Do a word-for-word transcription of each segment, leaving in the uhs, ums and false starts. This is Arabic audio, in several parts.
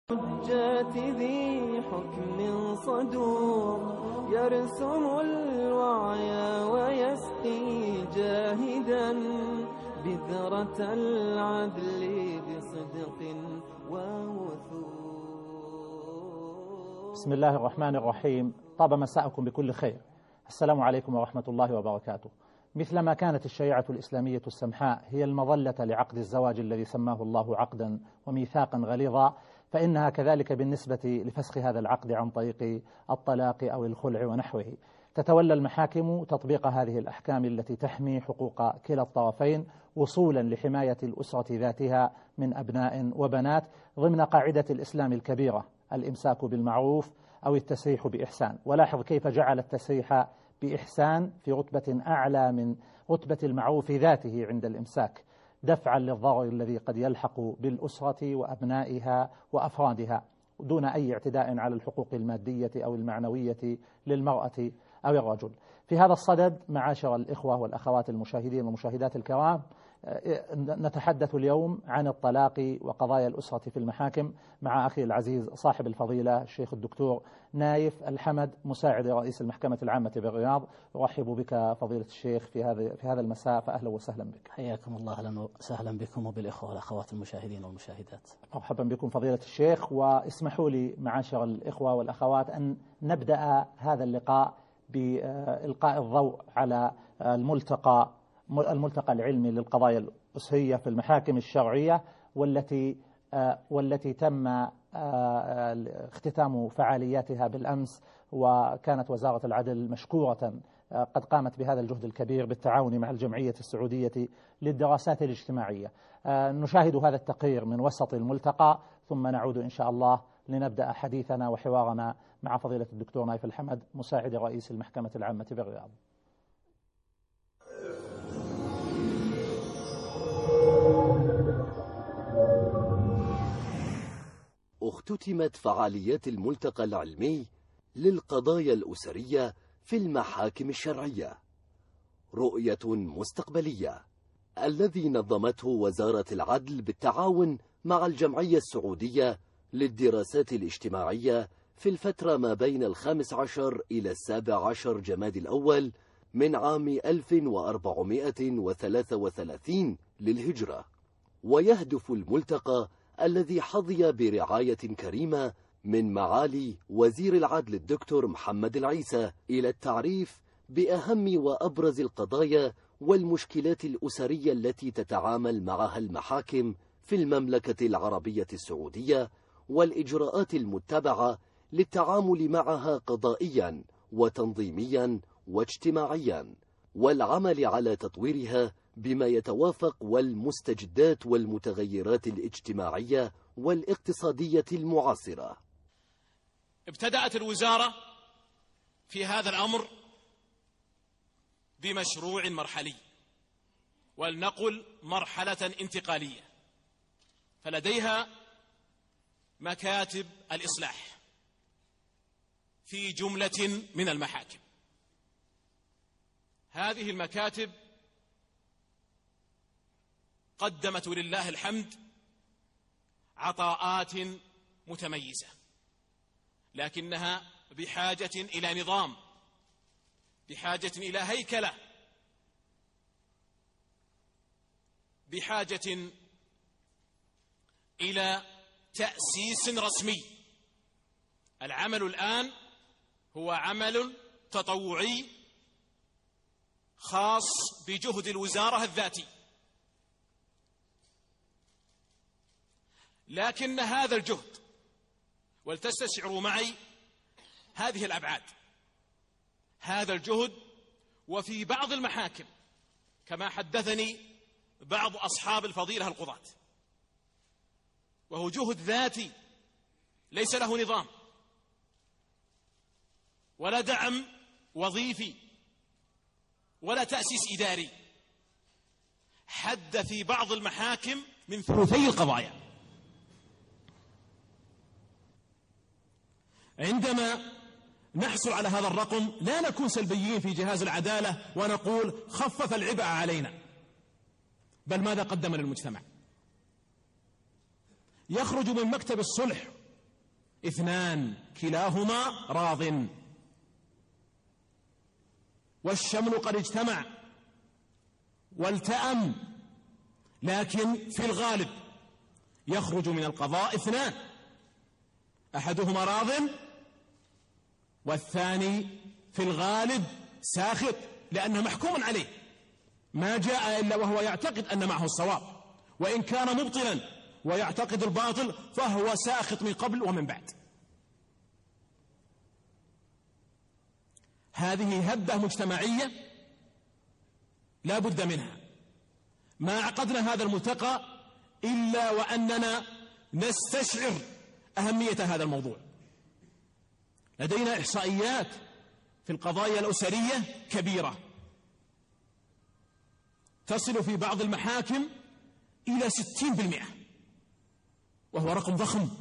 حجات ذي حكم صدور يرسم الوعي ويسقي جاهدا بذرة العدل بصدق ووثور. بسم الله الرحمن الرحيم. طاب مساءكم بكل خير. السلام عليكم ورحمة الله وبركاته. مثلما كانت الشريعة الإسلامية السمحاء هي المظلة لعقد الزواج الذي سماه الله عقدا وميثاقا غليظا، فإنها كذلك بالنسبة لفسخ هذا العقد عن طريق الطلاق أو الخلع ونحوه. تتولى المحاكم تطبيق هذه الأحكام التي تحمي حقوق كلا الطرفين وصولا لحماية الأسرة ذاتها من أبناء وبنات ضمن قاعدة الإسلام الكبيرة: الإمساك بالمعروف أو التسريح بإحسان. ولاحظ كيف جعل التسريح بإحسان في رتبة أعلى من رتبة المعروف ذاته عند الإمساك، دفعا للضرر الذي قد يلحق بالأسرة وأبنائها وأفرادها دون أي اعتداء على الحقوق المادية أو المعنوية للمرأة أو الرجل. في هذا الصدد معاشر الإخوة والأخوات المشاهدين والمشاهدات الكرام، نتحدث اليوم عن الطلاق وقضايا الأسرة في المحاكم مع أخي العزيز صاحب الفضيلة الشيخ الدكتور نايف الحمد مساعد رئيس المحكمة العامة بالرياض. أرحب بك فضيلة الشيخ في هذا في هذا المساء، فأهلا وسهلا بك. حياكم الله، أهلا وسهلا بكم وبالإخوة والأخوات المشاهدين والمشاهدات. مرحبا بكم فضيلة الشيخ. واسمحوا لي معاشر الإخوة والأخوات أن نبدأ هذا اللقاء بإلقاء الضوء على الملتقى الملتقى العلمي للقضايا الأسرية في المحاكم الشرعية، والتي والتي تم اختتام فعالياتها بالأمس، وكانت وزارة العدل مشكورة قد قامت بهذا الجهد الكبير بالتعاون مع الجمعية السعودية للدراسات الاجتماعية. نشاهد هذا التقرير من وسط الملتقى، ثم نعود إن شاء الله لنبدأ حديثنا وحوارنا مع فضيلة الدكتور نايف الحمد مساعد رئيس المحكمة العامة بالرياض. اختتمت فعاليات الملتقى العلمي للقضايا الأسرية في المحاكم الشرعية رؤية مستقبلية، الذي نظمته وزارة العدل بالتعاون مع الجمعية السعودية للدراسات الاجتماعية في الفترة ما بين الخامس عشر إلى السابع عشر جماد الأول من عام ألف وأربعمائة وثلاثة وثلاثين للهجرة. ويهدف الملتقى الذي حظي برعاية كريمة من معالي وزير العدل الدكتور محمد العيسى إلى التعريف بأهم وأبرز القضايا والمشكلات الأسرية التي تتعامل معها المحاكم في المملكة العربية السعودية، والإجراءات المتبعة للتعامل معها قضائيا وتنظيميا واجتماعيا، والعمل على تطويرها بما يتوافق والمستجدات والمتغيرات الاجتماعية والاقتصادية المعاصرة. ابتدأت الوزارة في هذا الأمر بمشروع مرحلي، ولنقل مرحلة انتقالية، فلديها مكاتب الإصلاح في جملة من المحاكم. هذه المكاتب قدمت ولله الحمد عطاءات متميزة، لكنها بحاجة إلى نظام، بحاجة إلى هيكلة، بحاجة إلى تأسيس رسمي. العمل الآن هو عمل تطوعي خاص بجهد الوزارة الذاتي، لكن هذا الجهد، ولتستشعروا معي هذه الأبعاد، هذا الجهد وفي بعض المحاكم كما حدثني بعض أصحاب الفضيلة القضاة، وهو جهد ذاتي ليس له نظام ولا دعم وظيفي ولا تأسيس إداري. حد في بعض المحاكم من ثلثي القضايا. عندما نحصل على هذا الرقم لا نكون سلبيين في جهاز العدالة ونقول خفف العبء علينا، بل ماذا قدم للمجتمع؟ يخرج من مكتب الصلح اثنان كلاهما راض، والشمل قد اجتمع والتأم، لكن في الغالب يخرج من القضاء اثنان، أحدهما راض والثاني في الغالب ساخط، لأنه محكوم عليه، ما جاء إلا وهو يعتقد أن معه الصواب، وإن كان مبطلا ويعتقد الباطل فهو ساخط من قبل ومن بعد. هذه هبة مجتمعية لا بد منها. ما عقدنا هذا الملتقى إلا وأننا نستشعر أهمية هذا الموضوع. لدينا إحصائيات في القضايا الأسرية كبيرة، تصل في بعض المحاكم إلى ستين بالمئة، وهو رقم ضخم،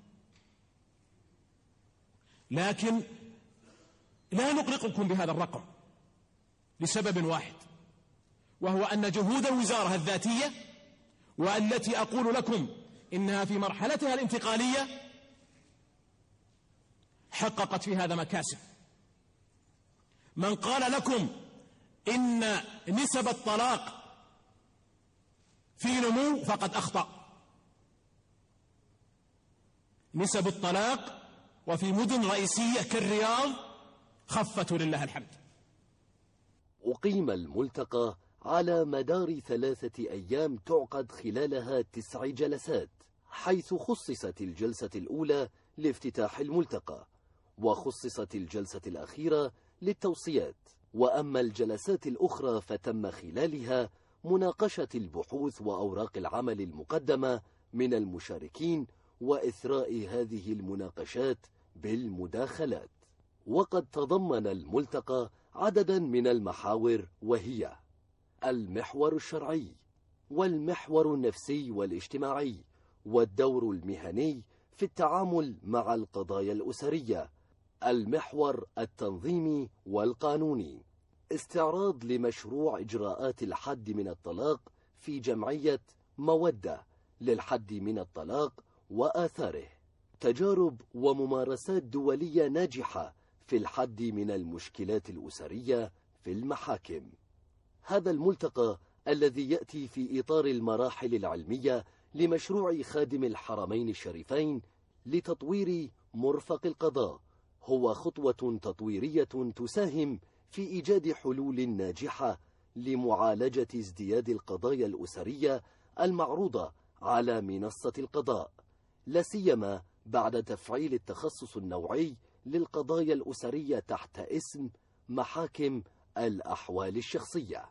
لكن لا نقلقكم بهذا الرقم لسبب واحد، وهو أن جهود الوزارة الذاتية، والتي أقول لكم إنها في مرحلتها الانتقالية، حققت في هذا مكاسب. من قال لكم إن نسب الطلاق في نمو فقد أخطأ. نسب الطلاق وفي مدن رئيسية كالرياض خفت ولله الحمد. أقيم الملتقى على مدار ثلاثة أيام تعقد خلالها تسع جلسات، حيث خصصت الجلسة الأولى لافتتاح الملتقى، وخصصت الجلسة الأخيرة للتوصيات، وأما الجلسات الأخرى فتم خلالها مناقشة البحوث وأوراق العمل المقدمة من المشاركين، وإثراء هذه المناقشات بالمداخلات. وقد تضمن الملتقى عددا من المحاور، وهي المحور الشرعي، والمحور النفسي والاجتماعي، والدور المهني في التعامل مع القضايا الأسرية، المحور التنظيمي والقانوني، استعراض لمشروع إجراءات الحد من الطلاق في جمعية مودة للحد من الطلاق وآثاره، تجارب وممارسات دولية ناجحة في الحد من المشكلات الأسرية في المحاكم. هذا الملتقى الذي يأتي في إطار المراحل العلمية لمشروع خادم الحرمين الشريفين لتطوير مرفق القضاء، هو خطوة تطويرية تساهم في إيجاد حلول ناجحة لمعالجة ازدياد القضايا الأسرية المعروضة على منصة القضاء، لا سيما بعد تفعيل التخصص النوعي للقضايا الأسرية تحت اسم محاكم الأحوال الشخصية.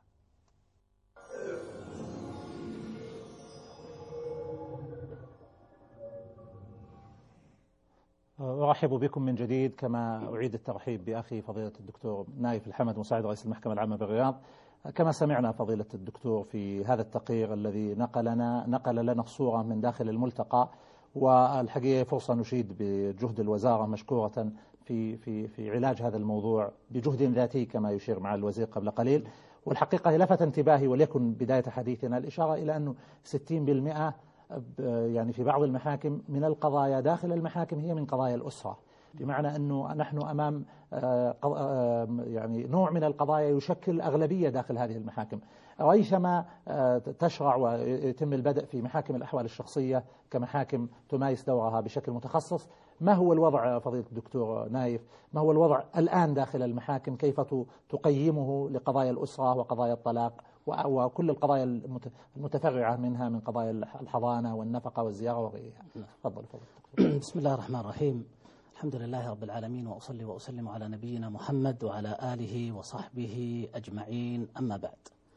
أرحب بكم من جديد، كما أعيد الترحيب بأخي فضيلة الدكتور نايف الحمد مساعد رئيس المحكمة العامة بالرياض. كما سمعنا فضيلة الدكتور في هذا التقرير الذي نقلنا نقل لنا الصورة من داخل الملتقى، والحقيقة فرصة نشيد بجهد الوزارة مشكورة في في في علاج هذا الموضوع بجهد ذاتي كما يشير مع الوزير قبل قليل. والحقيقة لفت انتباهي وليكن بداية حديثنا الإشارة إلى أنه ستين بالمئة يعني في بعض المحاكم من القضايا داخل المحاكم هي من قضايا الأسرة، بمعنى أنه نحن أمام يعني نوع من القضايا يشكل أغلبية داخل هذه المحاكم. ريثما تشرع ويتم البدء في محاكم الأحوال الشخصية كمحاكم تمارس دورها بشكل متخصص. ما هو الوضع فضيلة الدكتور نايف؟ ما هو الوضع الآن داخل المحاكم؟ كيف تقيمه لقضايا الأسرة وقضايا الطلاق وكل القضايا المتفرعة منها من قضايا الحضانة والنفقة والزيارة وغيرها؟ تفضل فضل. بسم الله الرحمن الرحيم. الحمد لله رب العالمين، وأصلي وأسلم على نبينا محمد وعلى آله وصحبه أجمعين، أما بعد.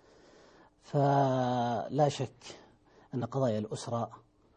فلا شك أن قضايا الأسرة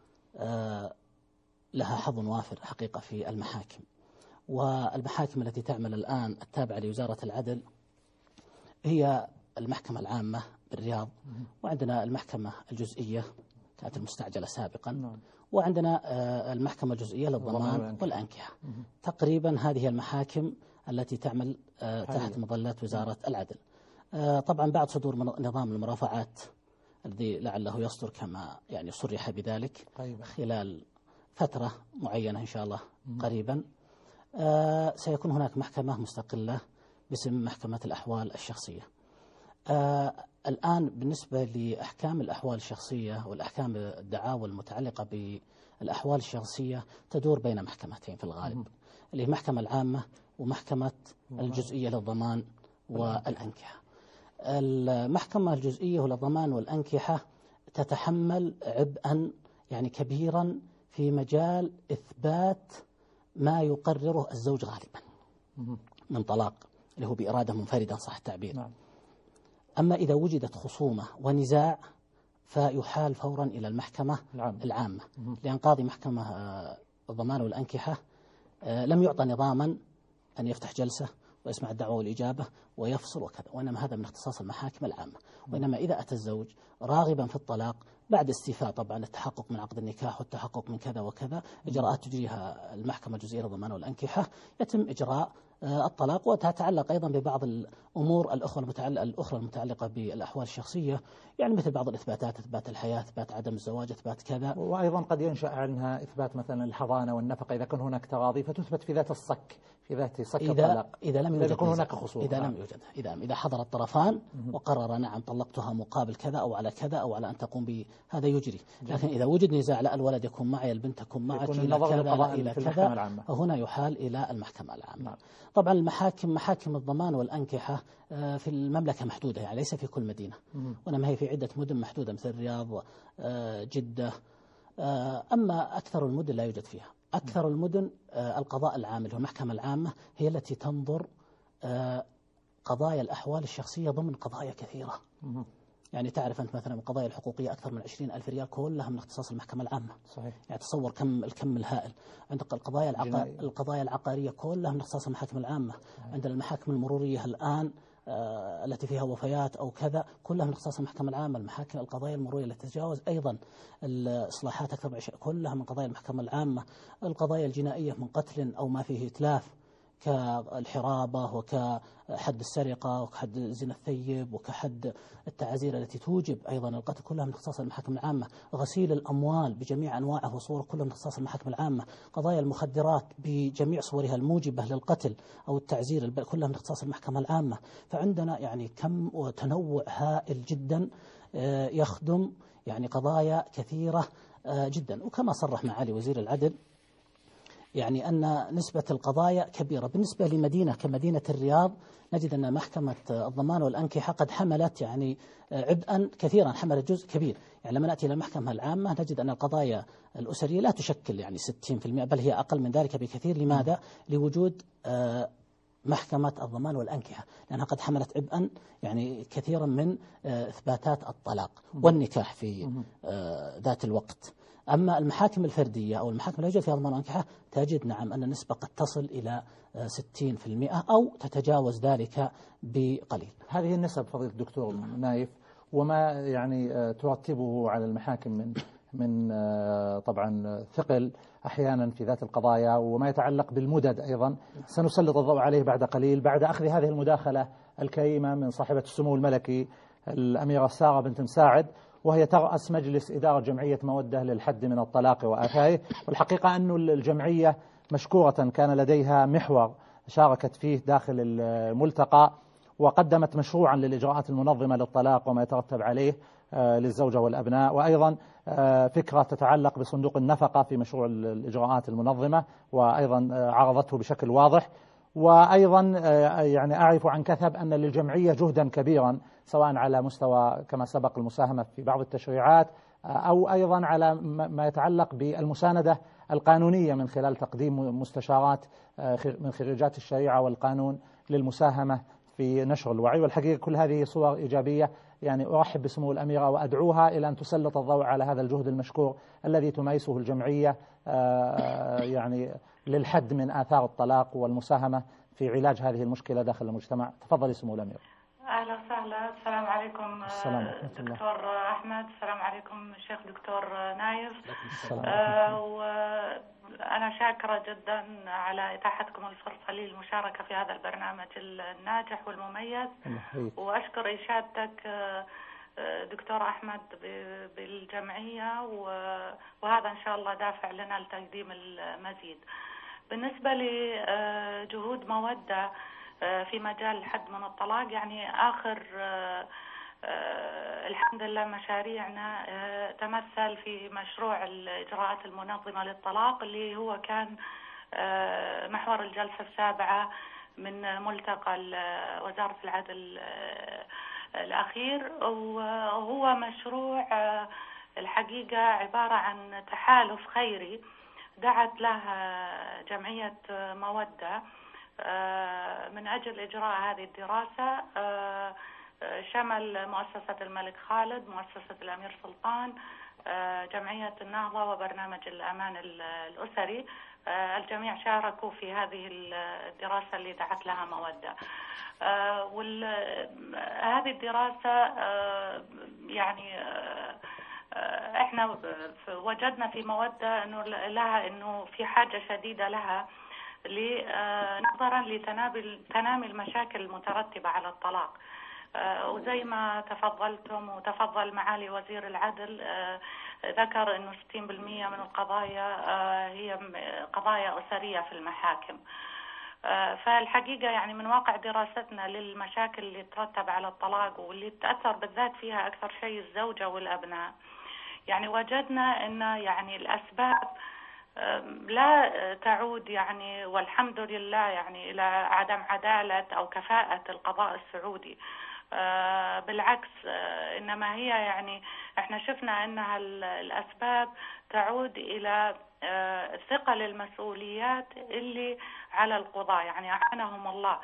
لها حظ وافر حقيقة في المحاكم، والمحاكم التي تعمل الآن التابعة لوزارة العدل هي المحكمة العامة بالرياض، وعندنا المحكمة الجزئية كانت المستعجلة سابقا، وعندنا المحكمة الجزئية للضمان والأنكحة. تقريبا هذه المحاكم التي تعمل تحت مظلة وزارة العدل. طبعا بعد صدور نظام المرافعات الذي لعله يصدر كما يعني صرح بذلك خلال فترة معينة إن شاء الله قريبا سيكون هناك محكمة مستقلة باسم محكمة الأحوال الشخصية. الآن بالنسبة لأحكام الأحوال الشخصية والأحكام الدعاوى المتعلقة بالأحوال الشخصية تدور بين محكمتين في الغالب، اللي هي المحكمة العامة ومحكمة الجزئية للضمان والأنكحة. المحكمة الجزئية للضمان والأنكحة تتحمل عبئا يعني كبيرا في مجال إثبات ما يقرره الزوج غالبا من طلاق، اللي هو بإرادة منفردة صح التعبير. نعم. أما إذا وجدت خصومة ونزاع فيحال فورا إلى المحكمة العامة, العامة. لأن قاضي محكمة الضمان والأنكحة لم يعطى نظاما أن يفتح جلسة ويسمع الدعوة والإجابة ويفصل وكذا، وإنما هذا من اختصاص المحاكم العامة. وإنما إذا أتى الزوج راغبا في الطلاق بعد استيفاء طبعا التحقق من عقد النكاح والتحقق من كذا وكذا، إجراءات تجريها المحكمة الجزئية للضمان والأنكحة، يتم إجراء الطلاق. وتتعلق أيضا ببعض الأمور الأخرى المتعلقة, الأخرى المتعلقة بالأحوال الشخصية، يعني مثل بعض الإثباتات، إثبات الحياة، إثبات عدم الزواج، إثبات كذا. وأيضا قد ينشأ عنها إثبات مثلا الحضانة والنفقة إذا كان هناك تراضي فتثبت في ذات الصك، في ذات صك إذا الطلاق إذا لم يوجد يكون هناك خصوم. إذا لم يوجد إذا إذا حضر الطرفان وقرر نعم طلقتها مقابل كذا أو على كذا أو على أن تقوم بهذا يجري. لكن إذا وجد نزاع لا الولد يكون معي، البنت تكون معك، إلى كذا لا إلى كذا، فهنا يحال إلى المحكمة العامة. نعم. طبعا المحاكم محاكم الضمان والأنكحة في المملكة محدودة، يعني ليس في كل مدينة، وإنما هي في عدة مدن محدودة مثل الرياض، جدة. أما أكثر المدن لا يوجد فيها. أكثر المدن القضاء العام اللي هو المحكمة العامة هي التي تنظر قضايا الأحوال الشخصية ضمن قضايا كثيرة. يعني تعرف أنت مثلا القضايا الحقوقية أكثر من عشرين ألف ريال كلها من اختصاص المحكمة العامة. صحيح. يعني تصور كم الكم الهائل. عندك القضايا العقا... القضايا العقارية كلها من اختصاص المحاكم العامة. صحيح. عندنا المحاكم المرورية الآن آه التي فيها وفيات أو كذا كلها من اختصاص المحكمة العامة. المحاكم القضايا المرورية التي تتجاوز أيضا الإصلاحات أكثر من عشرين كلها من قضايا المحكمة العامة. القضايا الجنائية من قتل أو ما فيه إتلاف كالحرابة وكحد السرقة وكحد زنا الثيب وكحد التعازير التي توجب أيضا القتل كلها من اختصاص المحاكم العامة. غسيل الأموال بجميع أنواعه وصوره كلها من اختصاص المحاكم العامة. قضايا المخدرات بجميع صورها الموجبة للقتل أو التعزير كلها من اختصاص المحكمة العامة. فعندنا يعني كم وتنوع هائل جدا يخدم يعني قضايا كثيرة جدا. وكما صرح معالي وزير العدل يعني أن نسبة القضايا كبيرة. بالنسبة لمدينة كمدينة الرياض نجد أن محكمة الضمان والأنكحة قد حملت يعني عبئا كثيرا، حملت جزء كبير. يعني لما نأتي إلى المحكمة العامة نجد أن القضايا الأسرية لا تشكل يعني ستين بالمئة بل هي أقل من ذلك بكثير. لماذا؟ لوجود محكمة الضمان والأنكحة، لأنها قد حملت عبئا يعني كثيرا من إثباتات الطلاق والنكاح في ذات الوقت. أما المحاكم الفردية أو المحاكم التي يوجد فيها ضمان والأنكحة تجد نعم أن النسبة قد تصل إلى ستين بالمئة أو تتجاوز ذلك بقليل. هذه النسب فضيلة الدكتور نايف وما يعني ترتبه على المحاكم من من طبعا ثقل أحيانا في ذات القضايا وما يتعلق بالمدد أيضا سنسلط الضوء عليه بعد قليل بعد أخذ هذه المداخلة الكريمة من صاحبة السمو الملكي الأميرة سارة بنت مساعد، وهي ترأس مجلس إدارة جمعية مودة للحد من الطلاق وآثاره. والحقيقة أن الجمعية مشكورة كان لديها محور شاركت فيه داخل الملتقى وقدمت مشروعا للإجراءات المنظمة للطلاق وما يترتب عليه للزوجة والأبناء، وأيضا فكرة تتعلق بصندوق النفقة في مشروع الإجراءات المنظمة وأيضا عرضته بشكل واضح. وأيضا يعني أعرف عن كثب أن للجمعية جهدا كبيرا سواء على مستوى كما سبق المساهمة في بعض التشريعات أو أيضا على ما يتعلق بالمساندة القانونية من خلال تقديم مستشارات من خريجات الشريعة والقانون للمساهمة في نشر الوعي. والحقيقة كل هذه صور إيجابية، يعني أرحب بسمو الأميرة وأدعوها إلى أن تسلط الضوء على هذا الجهد المشكور الذي تمارسه الجمعية يعني للحد من آثار الطلاق والمساهمة في علاج هذه المشكلة داخل المجتمع. تفضلي سمو الأميرة. أهلا وسهلا. السلام عليكم السلام دكتور أحمد. السلام عليكم الشيخ دكتور نايف. السلام. آه وأنا شاكرة جدا على إتاحتكم الفرصة لي المشاركة في هذا البرنامج الناجح والمميز، وأشكر إشادتك دكتور أحمد بالجمعية، وهذا إن شاء الله دافع لنا لتقديم المزيد. بالنسبة لجهود مودة في مجال الحد من الطلاق، يعني آخر الحمد لله مشاريعنا تمثل في مشروع الإجراءات المنظمة للطلاق، اللي هو كان محور الجلسة السابعة من ملتقى وزارة العدل الأخير. وهو مشروع الحقيقة عبارة عن تحالف خيري دعت له جمعية مودة من أجل إجراء هذه الدراسة، شمل مؤسسة الملك خالد، مؤسسة الأمير سلطان، جمعية النهضة، وبرنامج الأمان الأسري. الجميع شاركوا في هذه الدراسة اللي دعت لها مودة. وهذه الدراسة يعني احنا وجدنا في مودة انه لها انه في حاجة شديدة لها نظرا لتنامي تنامي المشاكل المترتبة على الطلاق. وزي ما تفضلتم وتفضل معالي وزير العدل ذكر انه ستين بالمئة من القضايا هي قضايا أسرية في المحاكم. فالحقيقة يعني من واقع دراستنا للمشاكل اللي ترتب على الطلاق واللي تأثر بالذات فيها أكثر شيء الزوجة والأبناء، يعني وجدنا أن يعني الأسباب لا تعود يعني والحمد لله يعني إلى عدم عدالة أو كفاءة القضاء السعودي. بالعكس، إنما هي يعني احنا شفنا أنها الأسباب تعود إلى ثقل المسؤوليات اللي على القضاة، يعني أعانهم الله.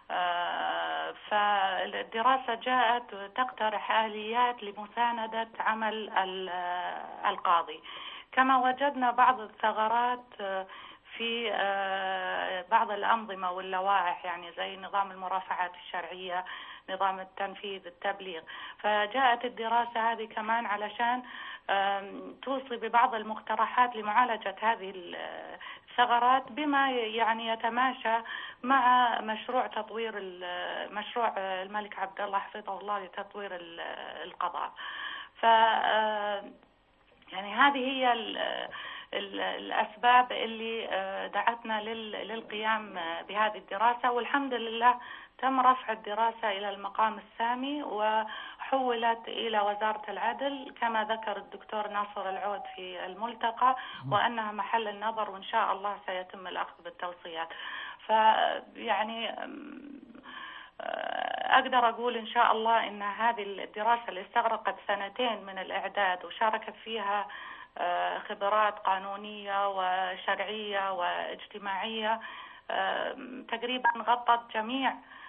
فالدراسة جاءت تقترح آليات لمساندة عمل القاضي. كما وجدنا بعض الثغرات في بعض الأنظمة واللوائح، يعني زي نظام المرافعات الشرعية، نظام التنفيذ، التبليغ. فجاءت الدراسة هذه كمان علشان توصي ببعض المقترحات لمعالجة هذه الثغرات بما يعني يتماشى مع مشروع تطوير مشروع الملك عبد الله حفظه الله لتطوير القضاء. ف يعني هذه هي الأسباب اللي دعتنا للقيام بهذه الدراسة، والحمد لله تم رفع الدراسة إلى المقام السامي وحولت إلى وزارة العدل كما ذكر الدكتور ناصر العود في الملتقى، وأنها محل النظر وإن شاء الله سيتم الأخذ بالتوصيات. فيعني أقدر أقول إن شاء الله إن هذه الدراسة اللي استغرقت سنتين من الإعداد وشاركت فيها خبرات قانونية وشرعية واجتماعية تقريبا غطت جميع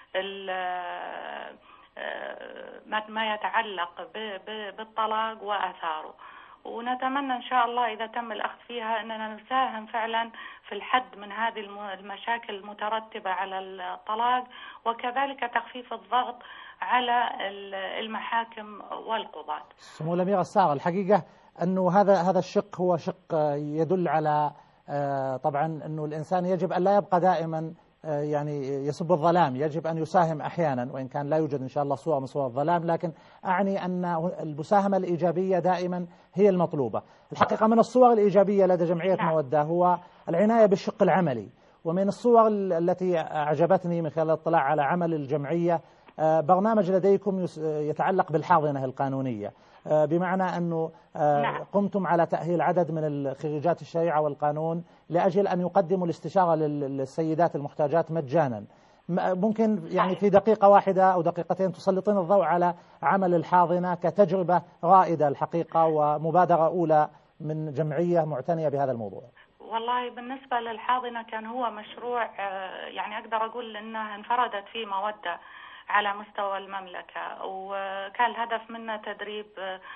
ما يتعلق بالطلاق وآثاره. ونتمنى إن شاء الله إذا تم الأخذ فيها أننا نساهم فعلا في الحد من هذه المشاكل المترتبة على الطلاق، وكذلك تخفيف الضغط على المحاكم والقضاة. سمو الأميرة السارة، الحقيقة أنه هذا هذا الشق هو شق يدل على طبعا أنه الإنسان يجب أن لا يبقى دائما يعني يسب الظلام، يجب أن يساهم أحيانا، وإن كان لا يوجد إن شاء الله صورة من صور الظلام، لكن أعني أن المساهمة الإيجابية دائما هي المطلوبة. الحقيقة من الصور الإيجابية لدى جمعية مودة هو العناية بالشق العملي، ومن الصور التي أعجبتني من خلال الاطلاع على عمل الجمعية برنامج لديكم يتعلق بالحاضنة القانونية، بمعنى أنه قمتم على تأهيل عدد من الخريجات الشريعة والقانون لأجل أن يقدموا الاستشارة للسيدات المحتاجات مجانا. ممكن يعني في دقيقة واحدة أو دقيقتين تسلطين الضوء على عمل الحاضنة كتجربة رائدة الحقيقة ومبادرة أولى من جمعية معتنية بهذا الموضوع؟ والله بالنسبة للحاضنة كان هو مشروع يعني أقدر أقول أنها انفردت فيه مودة على مستوى المملكة، وكان الهدف منه تدريب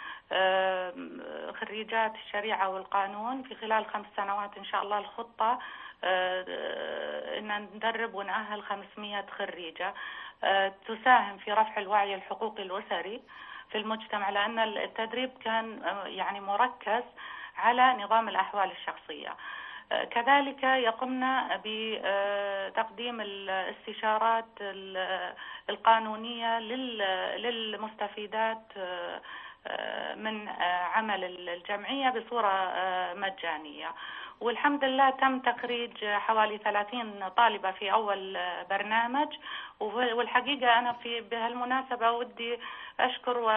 خريجات الشريعة والقانون في خلال خمس سنوات إن شاء الله. الخطة إن ندرب ونأهل خمسمائة خريجة تساهم في رفع الوعي الحقوقي الأسري في المجتمع، لأن التدريب كان يعني مركز على نظام الأحوال الشخصية. كذلك يقمنا بتقديم الاستشارات القانونية للمستفيدات من عمل الجمعية بصورة مجانية. والحمد لله تم تخريج حوالي ثلاثين طالبة في أول برنامج. والحقيقة أنا في بهالمناسبة ودي أشكر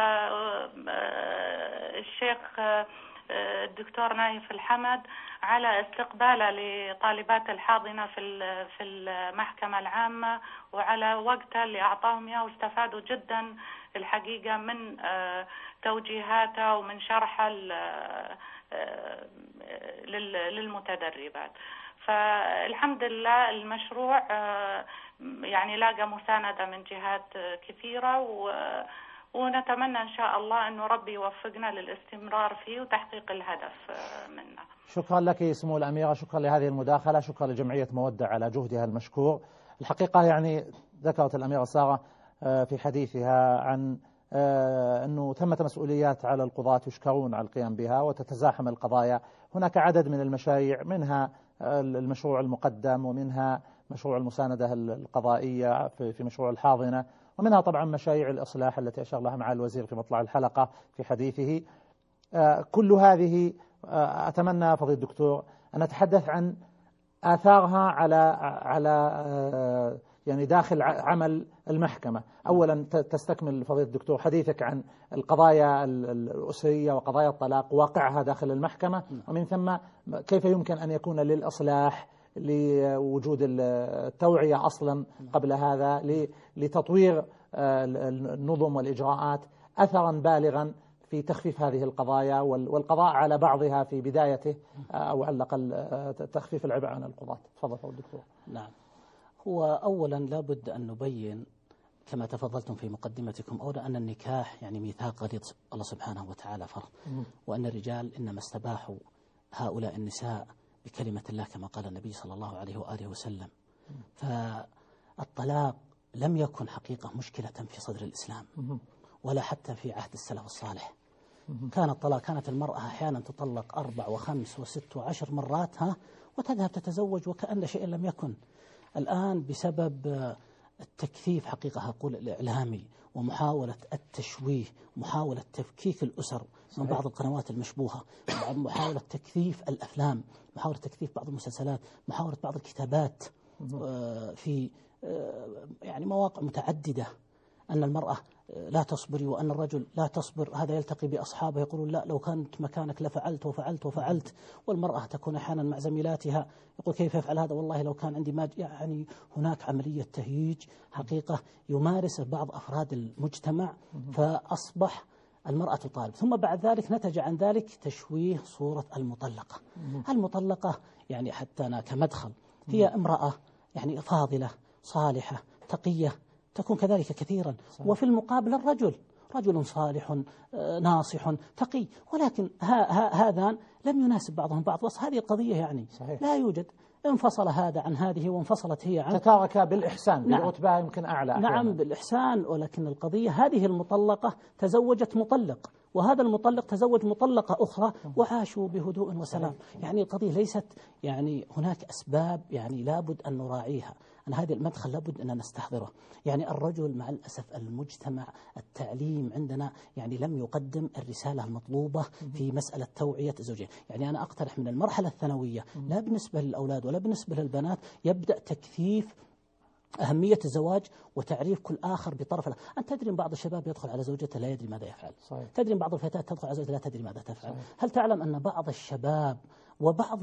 الشيخ الدكتور نايف الحمد على استقباله لطالبات الحاضنة في في المحكمة العامة، وعلى وقته اللي أعطاهم إياه، واستفادوا جدا الحقيقة من توجيهاته ومن شرحه للمتدربات. فالحمد لله المشروع يعني لاقى مساندة من جهات كثيرة، ونتمنى إن شاء الله أنه ربي يوفقنا للاستمرار فيه وتحقيق الهدف منه. شكرا لك سمو الأميرة، شكرا لهذه المداخلة، شكرا لجمعية مودة على جهدها المشكور. الحقيقة يعني ذكرت الأميرة سارة في حديثها عن أنه ثمة مسؤوليات على القضاة يشكرون على القيام بها وتتزاحم القضايا. هناك عدد من المشاريع، منها المشروع المقدم، ومنها مشروع المساندة القضائية في مشروع الحاضنة، ومنها طبعا مشاريع الإصلاح التي أشار لها معالي الوزير في مطلع الحلقة في حديثه. كل هذه أتمنى فضيلة الدكتور أن نتحدث عن آثارها على على يعني داخل عمل المحكمة. أولا تستكمل فضيلة الدكتور حديثك عن القضايا الأسرية وقضايا الطلاق، واقعها داخل المحكمة، ومن ثم كيف يمكن أن يكون للإصلاح، لوجود التوعية أصلا قبل هذا، لتطوير النظم والإجراءات أثرا بالغا في تخفيف هذه القضايا والقضاء على بعضها في بدايته، أو على الأقل تخفيف العبء عن القضاة. تفضل فضل الدكتور. نعم، هو أولا لابد أن نبين كما تفضلتم في مقدمتكم أولا أن النكاح يعني ميثاق غليظ الله سبحانه وتعالى فرض، وأن الرجال إنما استباحوا هؤلاء النساء بكلمة الله كما قال النبي صلى الله عليه وآله وسلم. فالطلاق لم يكن حقيقة مشكلة في صدر الإسلام ولا حتى في عهد السلف الصالح. كان الطلاق كانت المرأة أحيانا تطلق أربع وخمس وست وعشر مرات ها وتذهب تتزوج وكأن شيء لم يكن. الآن بسبب التكثيف حقيقة أقول الإعلامي ومحاولة التشويه، محاولة تفكيك الأسر من بعض القنوات المشبوهة، محاولة تكثيف الأفلام، محاولة تكثيف بعض المسلسلات، محاولة بعض الكتابات في يعني مواقع متعددة أن المرأة لا تصبري وأن الرجل لا تصبر، هذا يلتقي بأصحابه يقولون لا لو كانت مكانك لفعلت وفعلت وفعلت، والمرأة تكون أحيانا مع زميلاتها يقول كيف يفعل هذا، والله لو كان عندي ما. يعني هناك عملية تهييج حقيقة يمارس بعض أفراد المجتمع، فأصبح المرأة تطالب. ثم بعد ذلك نتج عن ذلك تشويه صورة المطلقة. المطلقة يعني حتى أنا كمدخل هي امرأة يعني فاضلة صالحة تقية، تكون كذلك كثيرا. وفي المقابل الرجل رجل صالح ناصح تقي، ولكن هذان لم يناسب بعضهم بعض. وص هذه القضية يعني صحيح. لا يوجد، انفصل هذا عن هذه وانفصلت هي عن، تتاركا بالإحسان. نعم. برتبة يمكن أعلى أحيانا. نعم بالإحسان، ولكن القضية هذه المطلقة تزوجت مطلق، وهذا المطلق تزوج مطلقة أخرى وعاشوا بهدوء وسلام. يعني القضية ليست يعني هناك أسباب يعني لابد أن نراعيها. أن هذه المدخل لابد أن نستحضره. يعني الرجل مع الأسف المجتمع التعليم عندنا يعني لم يقدم الرسالة المطلوبة في مسألة توعية الزوجين. يعني أنا أقترح من المرحلة الثانوية لا بالنسبة للأولاد ولا بالنسبة للبنات يبدأ تكثيف أهمية الزواج وتعريف كل آخر بطرف له. أنت تدري أن بعض الشباب يدخل على زوجته لا يدري ماذا يفعل. صحيح. تدري أن بعض الفتاة تدخل على زوجها لا تدري ماذا تفعل. صحيح. هل تعلم أن بعض الشباب وبعض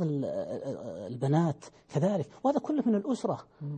البنات كذلك، وهذا كله من الأسرة،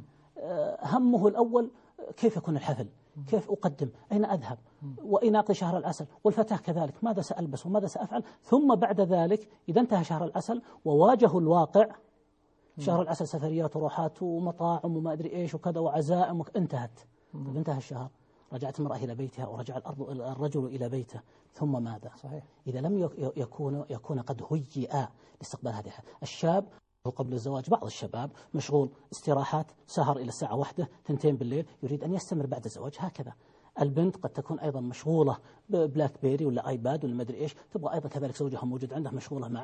همه الأول كيف يكون الحفل، كيف أقدم، أين أذهب، وأين أقضي شهر العسل، والفتاة كذلك ماذا سألبس وماذا سأفعل. ثم بعد ذلك إذا انتهى شهر العسل وواجهوا الواقع، شهر العسل سفريات وروحات ومطاعم وما أدري إيش وكذا وعزائم انتهت. طيب انتهى الشهر، رجعت المرأة إلى بيتها ورجع الرجل إلى بيته، ثم ماذا؟ صحيح. إذا لم يكون يكون قد هيئ لاستقبال هذه الشاب قبل الزواج. بعض الشباب مشغول استراحات سهر إلى الساعة واحدة ثنتين بالليل، يريد أن يستمر بعد الزواج هكذا. البنت قد تكون أيضا مشغولة ببلاك بيري ولا آيباد ولا ما أدري إيش، تبغى أيضا كذلك زوجها موجود عندها مشغولة معه،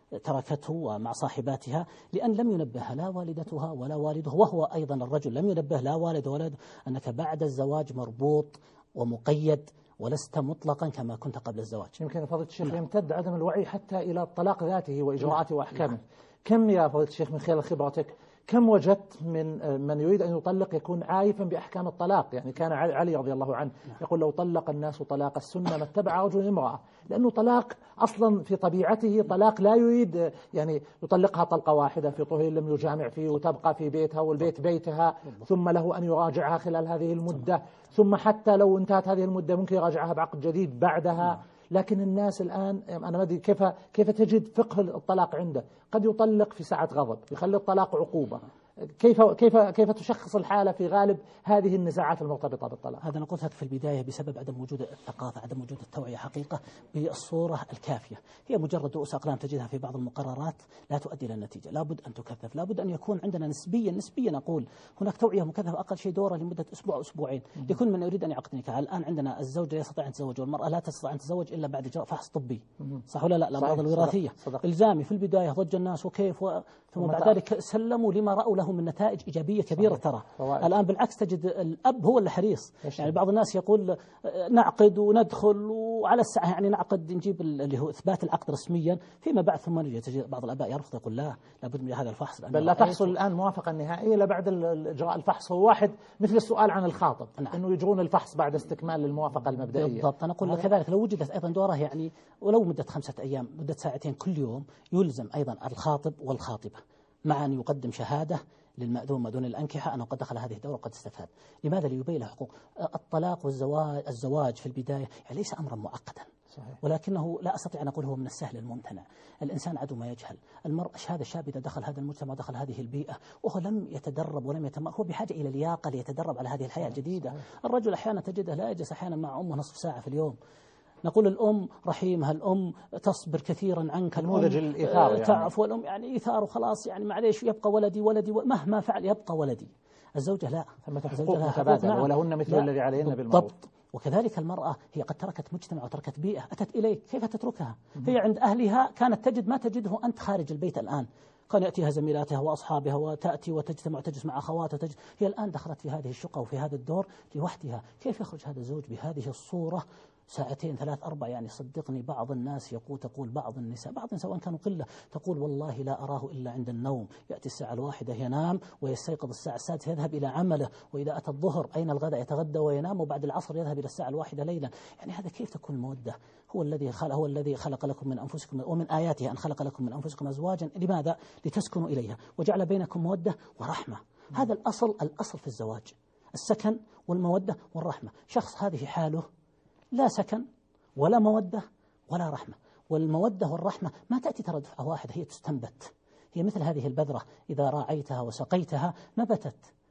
تركته ومع صاحباتها، لأن لم ينبه لا والدتها ولا والده، وهو أيضا الرجل لم ينبه لا والد ولا والده أنك بعد الزواج مربوط ومقيد ولست مطلقا كما كنت قبل الزواج. يمكن فضيلة الشيخ يمتد عدم الوعي حتى إلى الطلاق ذاته وإجراءاته وأحكامه. كم يا فضيلة الشيخ من خلال خبرتك كم وجدت من من يريد أن يطلق يكون عارفا بأحكام الطلاق؟ يعني كان علي رضي الله عنه يقول لو طلق الناس طلاق السنة ما اتبع رجل امرأة، لأنه طلاق أصلا في طبيعته طلاق لا يريد يعني يطلقها طلقة واحدة في طهر لم يجامع فيه وتبقى في بيتها والبيت بيتها، ثم له أن يراجعها خلال هذه المدة، ثم حتى لو انتهت هذه المدة ممكن يراجعها بعقد جديد بعدها. لكن الناس الآن أنا ما أدري كيف كيف تجد فقه الطلاق عنده، قد يطلق في ساعة غضب يخلي الطلاق عقوبة. كيف كيف كيف تشخص الحالة في غالب هذه النزاعات المرتبطة بالطلاق؟ هذا أنا قلت لك في البداية بسبب عدم وجود الثقافة، عدم وجود التوعية حقيقة بالصورة الكافية. هي مجرد رؤوس أقلام تجدها في بعض المقررات لا تؤدي إلى النتيجة، لابد أن تكثف، لابد أن يكون عندنا نسبيا نسبيا أقول هناك توعية مكثفة أقل شيء دورة لمدة أسبوع أو أسبوعين لكل من يريد أن يعقد نكاح. الآن عندنا الزوج لا يستطيع أن يتزوج والمرأة لا تستطيع أن تتزوج إلا بعد إجراء فحص طبي، صح ولا لا؟ الأمراض الوراثية صدق. صدق. إلزامي في البداية ضج الناس وكيف و... ثم بعد ذلك سلموا لما رأوا له من نتائج إيجابية كبيرة. ترى الآن بالعكس تجد الأب هو اللي حريص، يعني بعض الناس يقول نعقد وندخل وعلى الساعة يعني نعقد نجيب اللي هو إثبات العقد رسميا، فيما بعد ثم نجي تجد بعض الآباء يرفض يقول لا لابد من هذا الفحص، بل لا تحصل الآن موافقة نهائية إلا بعد إجراء الفحص. هو واحد مثل السؤال عن الخاطب نعم. إنه يجرون الفحص بعد استكمال الموافقة المبدئية. بالضبط. أنا أقول كذلك لو وجدت أيضا دورة يعني ولو مدة خمسة أيام مدة ساعتين كل يوم، يلزم أيضا الخاطب والخاطبة مع أن يقدم شهادة للمأذون مأذون الأنكحة أنه قد دخل هذه الدورة وقد استفاد. لماذا؟ ليبين له حقوق. الطلاق والزواج الزواج في البداية يعني ليس أمرا معقدا صحيح. ولكنه لا أستطيع أن أقول هو من السهل الممتنع. الإنسان عدو ما يجهل. المرء هذا الشاب إذا دخل هذا المجتمع دخل هذه البيئة وهو لم يتدرب ولم يتمر، هو بحاجة إلى لياقة ليتدرب على هذه الحياة الجديدة. الرجل أحيانا تجده لا يجلس أحيانا مع أمه نصف ساعة في اليوم. نقول الأم رحيمة، الأم تصبر كثيرا عنك، نموذج الإيثار يعني. تعرف والأم يعني إيثار وخلاص يعني معليش يبقى ولدي ولدي مهما فعل يبقى ولدي. الزوجة لا، ثم حقوق متبادلة ولهن مثل الذي عليهن بالمعروف. وكذلك المرأة هي قد تركت مجتمع وتركت بيئة أتت إليك، كيف تتركها؟ هي عند أهلها كانت تجد ما تجده أنت خارج البيت الآن. كان يأتيها زميلاتها وأصحابها وتأتي وتجتمع وتجلس مع أخواتها وتجلس. هي الآن دخلت في هذه الشقة وفي هذا الدور لوحدها. كيف يخرج هذا الزوج بهذه الصورة ساعتين ثلاث أربع؟ يعني صدقني بعض الناس يقول تقول بعض النساء بعض النساء وإن كانوا قلة تقول والله لا أراه إلا عند النوم، يأتي الساعة الواحدة ينام ويستيقظ الساعة السادسة يذهب إلى عمله، وإذا أتى الظهر أين الغداء يتغدى وينام، وبعد العصر يذهب إلى الساعة الواحدة ليلا. يعني هذا كيف تكون المودة؟ هو الذي خلق هو الذي خلق لكم من أنفسكم ومن آياته أن خلق لكم من أنفسكم أزواجا، لماذا؟ لتسكنوا إليها وجعل بينكم مودة ورحمة. هذا الأصل الأصل في الزواج، السكن والمودة والرحمة. شخص هذه حاله لا سكن ولا مودة ولا رحمة. والمودة والرحمة ما تأتي ترى دفعة واحدة، هي تستنبت. هي مثل هذه البذرة إذا راعيتها وسقيتها نبتت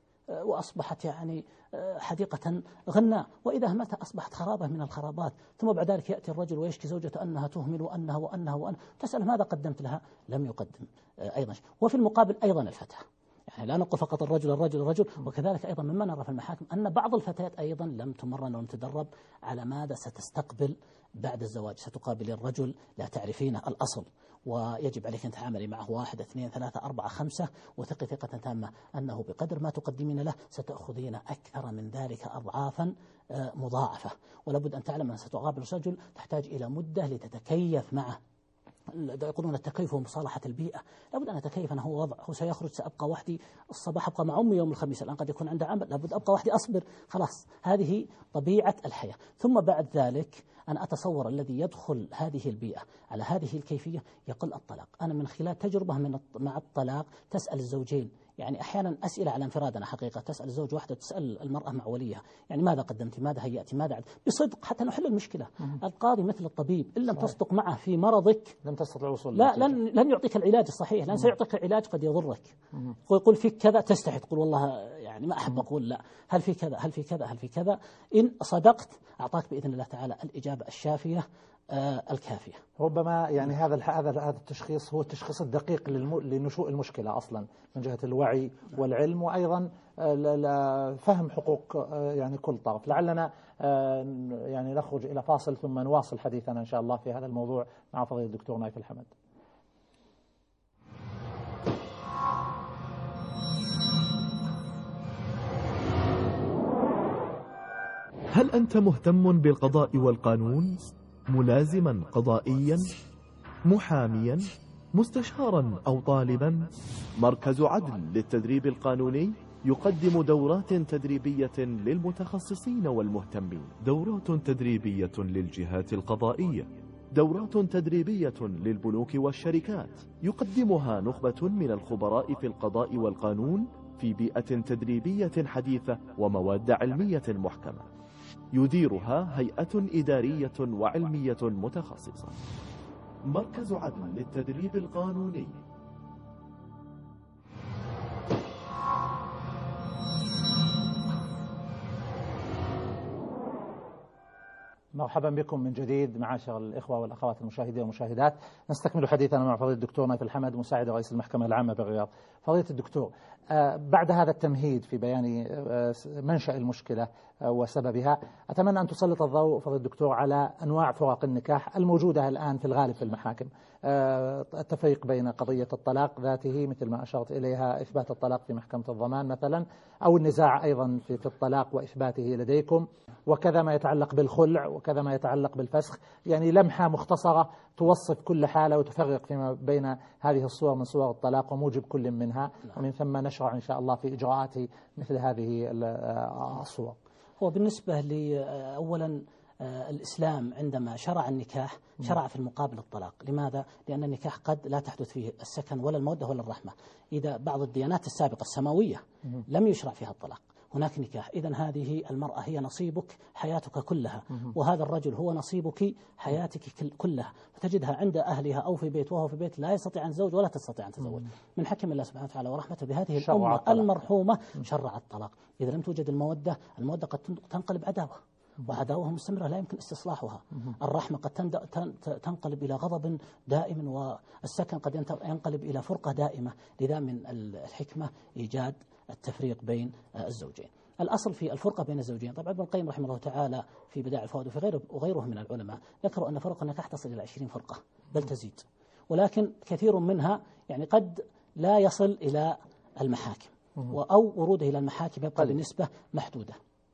وأصبحت يعني حديقة غناء، وإذا همت أصبحت خرابة من الخرابات. ثم بعد ذلك يأتي الرجل ويشكي زوجته أنها تهمل وأنها وأنها وأنها، تسأل ماذا قدمت لها؟ لم يقدم أيضا. وفي المقابل أيضا الفتاة، يعني لا نقول فقط الرجل الرجل الرجل، وكذلك أيضا مما نرى في المحاكم أن بعض الفتيات أيضا لم تمرن ولم تدرب على ماذا ستستقبل بعد الزواج. ستقابل الرجل لا تعرفين الأصل، ويجب عليك أن تتعاملي معه واحد اثنين ثلاثة أربعة خمسة، وثقي ثقة تامة أنه بقدر ما تقدمين له ستأخذين أكثر من ذلك أضعافا مضاعفة. ولابد أن تعلم أن ستقابل الرجل تحتاج إلى مدة لتتكيف معه. يقولون التكيف ومصالحة البيئة، لابد أن أتكيف. أنا هو وضع، هو سيخرج سأبقى وحدي الصباح أبقى مع أمي يوم الخميس، الآن قد يكون عنده عمل، لابد أبقى وحدي أصبر، خلاص هذه طبيعة الحياة. ثم بعد ذلك أنا أتصور الذي يدخل هذه البيئة على هذه الكيفية يقل الطلاق. أنا من خلال تجربة من مع الطلاق تسأل الزوجين، يعني أحيانا أسئلة على انفراد، أنا حقيقة تسأل الزوج واحدة تسأل المرأة مع وليها، يعني ماذا قدمت، ماذا هيأت، ماذا عد، بصدق حتى نحل المشكلة. القاضي مثل الطبيب، إن لم تصدق معه في مرضك لم تستطيع الوصول، لا لن لن يعطيك العلاج الصحيح، لأن سيعطيك علاج قد يضرك. ويقول فيك كذا تستحي تقول والله يعني ما أحب أقول لا، هل في كذا هل في كذا هل في كذا، إن صدقت أعطاك بإذن الله تعالى الإجابة الشافية آه الكافية. ربما يعني هذا هذا هذا التشخيص هو التشخيص الدقيق لنشوء المشكلة أصلا من جهة الوعي والعلم، وأيضا فهم حقوق يعني كل طرف. لعلنا يعني نخرج إلى فاصل ثم نواصل حديثنا إن شاء الله في هذا الموضوع مع فضيلة الدكتور نايف الحمد. هل أنت مهتم بالقضاء والقانون؟ ملازما قضائيا؟ محاميا؟ مستشارا أو طالبا؟ مركز عدل للتدريب القانوني يقدم دورات تدريبية للمتخصصين والمهتمين، دورات تدريبية للجهات القضائية، دورات تدريبية للبنوك والشركات يقدمها نخبة من الخبراء في القضاء والقانون في بيئة تدريبية حديثة ومواد علمية محكمة، يديرها هيئة إدارية وعلمية متخصصة. مركز عدل للتدريب القانوني. مرحبا بكم من جديد معاشر الإخوة والأخوات المشاهدين والمشاهدات. نستكمل حديثنا مع فضيلة الدكتور نايف الحمد مساعد رئيس المحكمة العامة بالرياض. فضيلة الدكتور، بعد هذا التمهيد في بيان منشأ المشكلة وسببها، أتمنى أن تسلط الضوء فضيلة الدكتور على أنواع فرق النكاح الموجودة الآن في الغالب في المحاكم. التفريق بين قضية الطلاق ذاته مثل ما أشرت إليها، إثبات الطلاق في محكمة الضمان مثلا، أو النزاع أيضا في, في الطلاق وإثباته لديكم، وكذا ما يتعلق بالخلع، وكذا ما يتعلق بالفسخ. يعني لمحة مختصرة توصف كل حالة وتفرق فيما بين هذه الصور من صور الطلاق وموجب كل منها، ومن ثم نشرع إن شاء الله في إجراءات مثل هذه الصور. هو بالنسبة لي أولا الإسلام عندما شرع النكاح شرع في المقابل الطلاق. لماذا؟ لأن النكاح قد لا تحدث فيه السكن ولا المودة ولا الرحمة. إذا بعض الديانات السابقة السماوية لم يشرع فيها الطلاق، هناك نكاح، إذن هذه المرأة هي نصيبك حياتك كلها، وهذا الرجل هو نصيبك حياتك كلها، فتجدها عند أهلها أو في بيت وهو في بيت لا يستطيع أن يتزوج ولا تستطيع أن تتزوج. من حكم الله سبحانه وتعالى ورحمته بهذه الأمة المرحومة شرع الطلاق. إذا لم توجد المودة، المودة قد تنقلب عداوة، وعداوة مستمرة لا يمكن استصلاحها. الرحمة قد تنقلب إلى غضب دائم، والسكن قد ينقلب إلى فرقة دائمة. لذا من الحكمة إيجاد التفريق بين الزوجين. الأصل في الفرقة بين الزوجين، طبعا ابن القيم رحمه الله تعالى في بدائع الفوائد وفي غيره وغيره من العلماء ذكروا أن فرق النكاح تصل إلى عشرين فرقة بل تزيد، ولكن كثير منها يعني قد لا يصل إلى المحاكم، أو وروده إلى المحاكم يبقى بنسبة محدودة.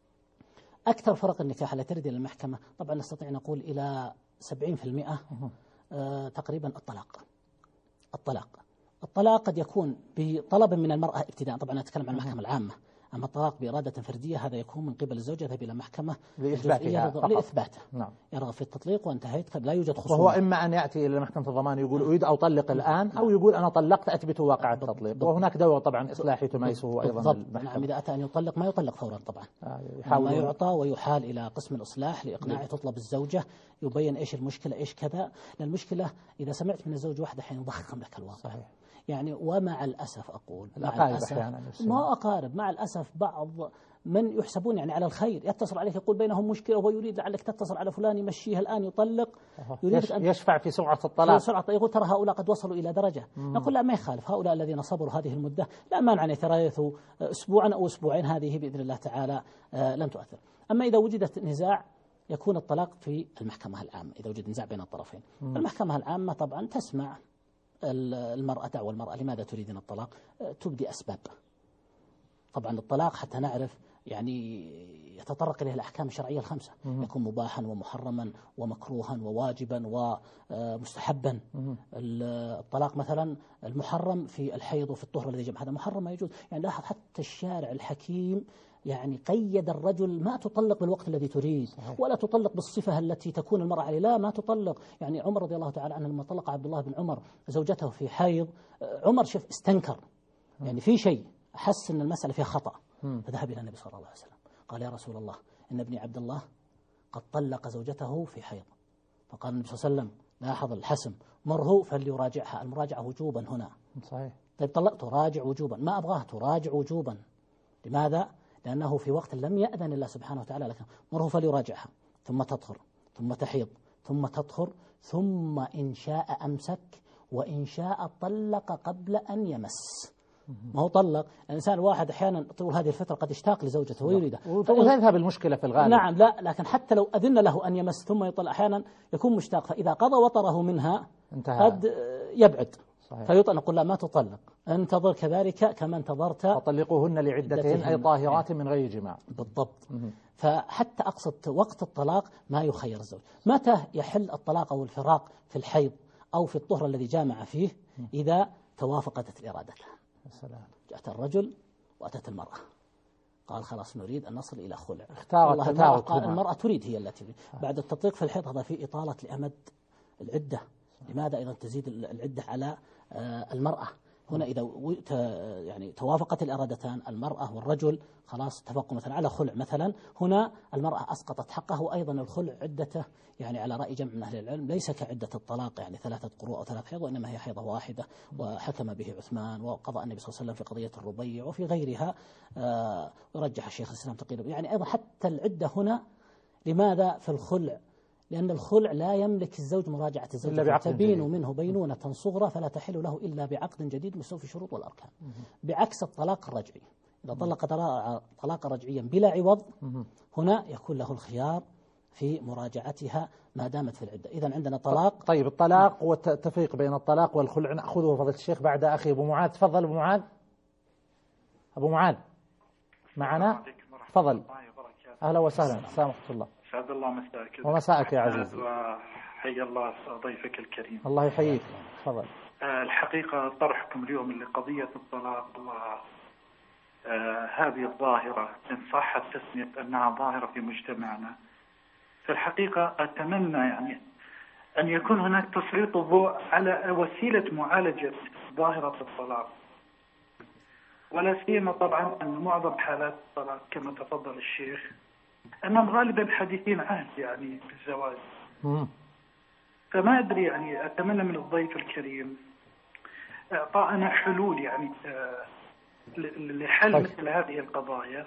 أكثر فرق النكاح التي ترد إلى المحكمة طبعا نستطيع نقول إلى سبعين في المئة آه تقريبا الطلاق. الطلاق الطلاق قد يكون بطلب من المرأة ابتداء، طبعا نتكلم عن المحكمة العامة. أما الطلاق بإرادة فردية هذا يكون من قبل الزوجة يذهب إلى محكمة لإثباتها لإثباته. نعم. يرغب في التطليق وانتهيت، لا يوجد خصومة. وهو إما أن يأتي إلى محكمة الضمان يقول أريد أو طلق الآن، أو يقول أنا طلقت أثبت واقع التطليق، وهناك دور طبعا إصلاحي تميزه أيضا المحكمة. نعم، إذا أتى أن يطلق ما يطلق فورا طبعا، ما يعطى ويحال إلى قسم الإصلاح لإقناعه، تطلب الزوجة يبين إيش المشكلة إيش كذا. لأن المشكلة إذا سمعت من الزوج واحدة حين يضخم لك الواقع. صحيح. يعني ومع الأسف أقول مع الأسف ما أقارب مع الأسف بعض من يحسبون يعني على الخير يتصل عليك يقول بينهم مشكلة وهو يريد لعلك تتصل على فلان يمشيها الآن يطلق، يريد أن يشفع في سرعة الطلاق، في سرعة. يقول ترى هؤلاء قد وصلوا إلى درجة. مم. نقول لا، ما يخالف، هؤلاء الذين صبروا هذه المدة لا مانع أن يتريثوا أسبوعا أو أسبوعين، هذه بإذن الله تعالى لن تؤثر. أما إذا وجدت نزاع يكون الطلاق في المحكمة العامة. إذا وجد نزاع بين الطرفين، مم. المحكمة العامة طبعا تسمع المرأة، دعوى المرأة لماذا تريدين الطلاق، تبدي أسباب. طبعا الطلاق حتى نعرف يعني يتطرق إليه الأحكام الشرعية الخمسة، مم. يكون مباحا ومحرما ومكروها وواجبا ومستحبا. مم. الطلاق مثلا المحرم في الحيض وفي الطهر الذي جمع، هذا محرم ما يجوز. يعني لاحظ حتى الشارع الحكيم يعني قيد الرجل، ما تطلق بالوقت الذي تريد، ولا تطلق بالصفة التي تكون المرأة عليه، لا ما تطلق. يعني عمر رضي الله تعالى عنه لما طلق عبد الله بن عمر زوجته في حيض، عمر شف استنكر، يعني في شيء أحس أن المسألة فيها خطأ، فذهب إلى النبي صلى الله عليه وسلم قال يا رسول الله إن ابني عبد الله قد طلق زوجته في حيض. فقال النبي صلى الله عليه وسلم لاحظ الحسم، مره فليراجعها، المراجعة وجوبا هنا. صحيح. طيب طلقته راجع وجوبا، ما أبغاه تراجع وجوبا. لماذا؟ لأنه في وقت لم يأذن الله سبحانه وتعالى لك، مره فليراجعها، ثم تطهر، ثم تحيض، ثم تطهر، ثم إن شاء أمسك، وإن شاء طلق قبل أن يمس. ما هو طلق الإنسان واحد أحيانا طول هذه الفترة قد يشتاق لزوجته ويريدها، وتذهب المشكلة في الغالب. نعم، لا، لكن حتى لو أذن له أن يمس ثم يطلق أحيانا يكون مشتاق، فإذا قضى وطره منها انتهى. قد يبعد. صحيح. فيطلق، نقول لا ما تطلق، انتظر كذلك كما انتظرت، فطلقوهن لعدتهن أي طاهرات من غير جماع. بالضبط. فحتى أقصد وقت الطلاق ما يخير الزوج. متى يحل الطلاق أو الفراق؟ في الحيض أو في الطهر الذي جامع فيه، إذا توافقت الإرادتان. جاءت الرجل وأتت المرأة، قال خلاص نريد أن نصل إلى خلع. اختارت المرأة, قال المرأة تريد، هي التي تريد. بعد التطليق في الحيض هذا في إطالة لأمد العدة. لماذا أيضا تزيد العدة على المرأة؟ هنا إذا يعني توافقت الإرادتان، المرأة والرجل خلاص اتفقوا مثلا على خلع مثلا، هنا المرأة أسقطت حقه. وأيضا الخلع عدته يعني على رأي جمع من أهل العلم ليس كعدة الطلاق يعني ثلاثة قروء أو ثلاث حيض، وإنما هي حيضة واحدة، وحكم به عثمان وقضى النبي صلى الله عليه وسلم في قضية الربيع وفي غيرها. آه ورجح الشيخ الإسلام تقريبا يعني أيضا حتى العدة هنا. لماذا في الخلع؟ لأن الخلع لا يملك الزوج مراجعة الزوج، تبين منه بينونة صغرى فلا تحل له إلا بعقد جديد مستوفي الشروط والأركان، بعكس الطلاق الرجعي. إذا طلق طلاقا رجعيا بلا عوض، هنا يكون له الخيار في مراجعتها ما دامت في العدة. إذا عندنا طلاق. طيب الطلاق والتفريق بين الطلاق والخلع نأخذه فضيلة الشيخ بعد أخي أبو معاذ. تفضل أبو معاذ. أبو معاذ معنا؟ تفضل. أهلا وسهلا. السلام ورحمة الله. سعد الله مساك. ومساءك يا عزيزي. وحيا الله ضيفك الكريم. الله يحييك. تفضل. الحقيقة طرحكم اليوم لقضية الطلاق وهذه الظاهرة إن صحت تسمية أنها ظاهرة في مجتمعنا، في الحقيقة أتمنى يعني أن يكون هناك تسليط الضوء على وسيلة معالجة ظاهرة الطلاق، ولا سيما طبعا أن معظم حالات الطلاق كما تفضل الشيخ أنهم غالبا حديثين عهد يعني في الزواج. مم. فما أدري يعني أتمنى من الضيف الكريم إعطاءنا حلول يعني لحل طيب. مثل هذه القضايا.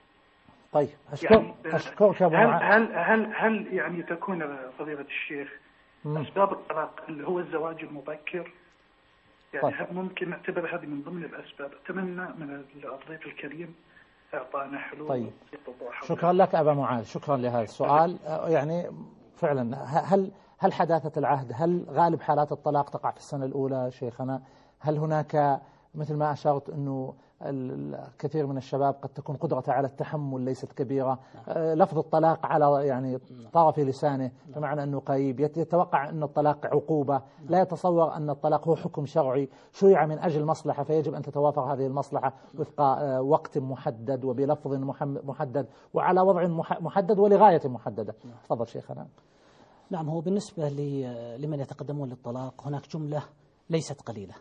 طيب أشكر يعني أشكرك يا أبو هل, هل هل هل يعني تكون فضيلة الشيخ مم. أسباب الطلاق اللي هو الزواج المبكر؟ يعني طيب. ممكن نعتبر هذه من ضمن الأسباب. أتمنى من الضيف الكريم إعطانا حلول. طيب. شكرا لك أبا معاذ، شكرا لهذا السؤال. يعني فعلا هل هل حداثة العهد، هل غالب حالات الطلاق تقع في السنة الأولى شيخنا؟ هل هناك مثل ما أشرت أنه الكثير من الشباب قد تكون قدرته على التحمل ليست كبيرة، لفظ الطلاق على يعني طرف لسانه بمعنى أنه قريب، يتوقع أن الطلاق عقوبة، لا يتصور أن الطلاق هو حكم شرعي شرع من أجل مصلحة فيجب أن تتوافق هذه المصلحة وفق وقت محدد وبلفظ محدد وعلى وضع محدد ولغاية محددة. تفضل شيخنا. نعم، هو بالنسبة لمن يتقدمون للطلاق هناك جملة ليست قليلة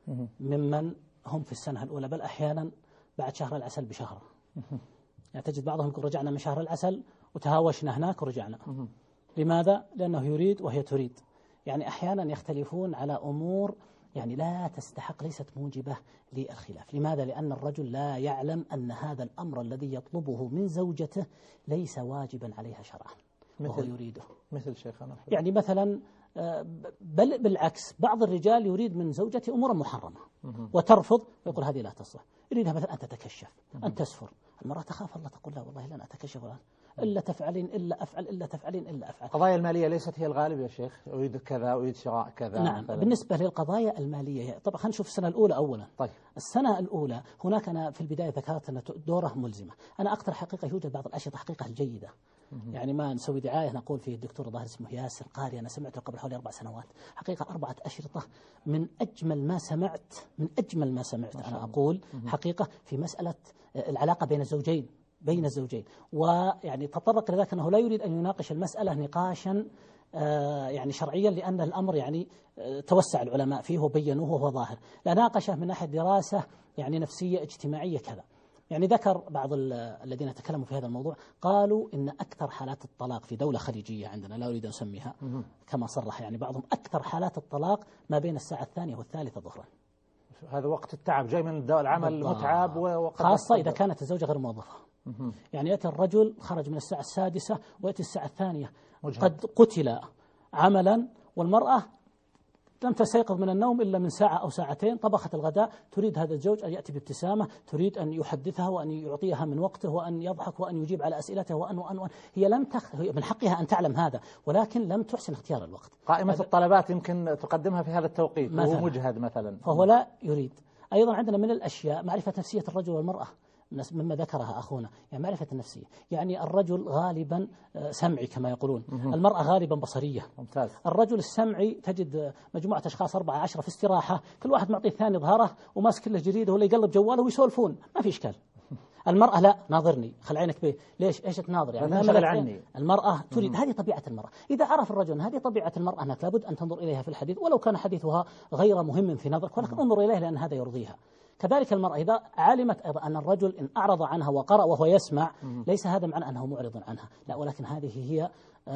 ممن هم في السنة الأولى، بل أحيانا بعد شهر العسل بشهر. يعني تجد بعضهم يقول رجعنا من شهر العسل وتهاوشنا هناك ورجعنا. لماذا؟ لأنه يريد وهي تريد. يعني أحيانا يختلفون على أمور يعني لا تستحق، ليست موجبة للخلاف. لماذا؟ لأن الرجل لا يعلم أن هذا الأمر الذي يطلبه من زوجته ليس واجبا عليها شرعا وهو يريده. مثل شيخنا يعني مثلا بل بالعكس، بعض الرجال يريد من زوجته أمورا محرمة وترفض ويقول هذه لا تصلح. يريدها مثلا أن تتكشف، أن تسفر. المرأة تخاف الله، تقول لا والله لن أتكشف الآن، إلا تفعلين إلا أفعل إلا تفعلين إلا أفعل. القضايا المالية ليست هي الغالب يا شيخ، أريد كذا أريد شراء كذا. نعم مثلاً. بالنسبة للقضايا المالية طبعا خلينا نشوف السنة الأولى أولا. طيب. السنة الأولى هناك أنا في البداية ذكرت أن دوره ملزمة. أنا أكثر حقيقة يوجد بعض الأشرطة حقيقة الجيدة، يعني ما نسوي دعاية نقول فيه الدكتور ظاهر اسمه ياسر قاري، أنا سمعته قبل حوالي أربع سنوات، حقيقة أربعة أشرطة من أجمل ما سمعت، من أجمل ما سمعت أنا أقول حقيقة في مسألة العلاقة بين الزوجين بين الزوجين. ويعني تطرق لذلك أنه لا يريد أن يناقش المسألة نقاشا آه يعني شرعيا، لأن الأمر يعني آه توسع العلماء فيه وبينوه وهو ظاهر، لا ناقشه من ناحية دراسة يعني نفسية اجتماعية كذا. يعني ذكر بعض الذين تكلموا في هذا الموضوع قالوا إن أكثر حالات الطلاق في دولة خليجية عندنا، لا أريد أن أسميها كما صرح يعني بعضهم، أكثر حالات الطلاق ما بين الساعة الثانية والثالثة ظهرا. هذا وقت التعب، جاي من العمل متعب، خاصة إذا كانت الزوجة غير موظفة. يعني يأتي الرجل خرج من الساعة السادسة ويأتي الساعة الثانية مجهد. قد قتل عملا، والمرأة لم تستيقظ من النوم إلا من ساعة أو ساعتين، طبخت الغداء، تريد هذا الزوج أن يأتي بابتسامة، تريد أن يحدثها وأن يعطيها من وقته وأن يضحك وأن يجيب على أسئلته وأن وأن, وأن. هي لم تخ... من حقها أن تعلم هذا، ولكن لم تحسن اختيار الوقت. قائمة هذا... الطلبات يمكن تقدمها في هذا التوقيت وهو مجهد مثلا، فهو لا يريد. أيضا عندنا من الأشياء معرفة نفسية الرجل والمرأة مما ذكرها أخونا، يعني معرفة النفسية. يعني الرجل غالبا سمعي كما يقولون، المرأة غالبا بصرية. ممتاز. الرجل السمعي تجد مجموعة أشخاص أربعة عشرة في استراحة، كل واحد معطي الثاني ظهره وماسك له جريدة ولا يقلب جواله ويسولفون، ما في إشكال. المرأة لا، ناظرني، خل عينك به، ليش ايش تناظر يعني؟ ما عني. المرأة تريد، هذه طبيعة المرأة. إذا عرف الرجل هذه طبيعة المرأة أنك لابد أن تنظر إليها في الحديث ولو كان حديثها غير مهم في نظرك، ولكن انظر إليه لأن هذا يرضيها. كذلك المرأة إذا علمت أيضا أن الرجل إن أعرض عنها وقرأ وهو يسمع ليس هذا معنى أنه معرض عنها، لا، ولكن هذه هي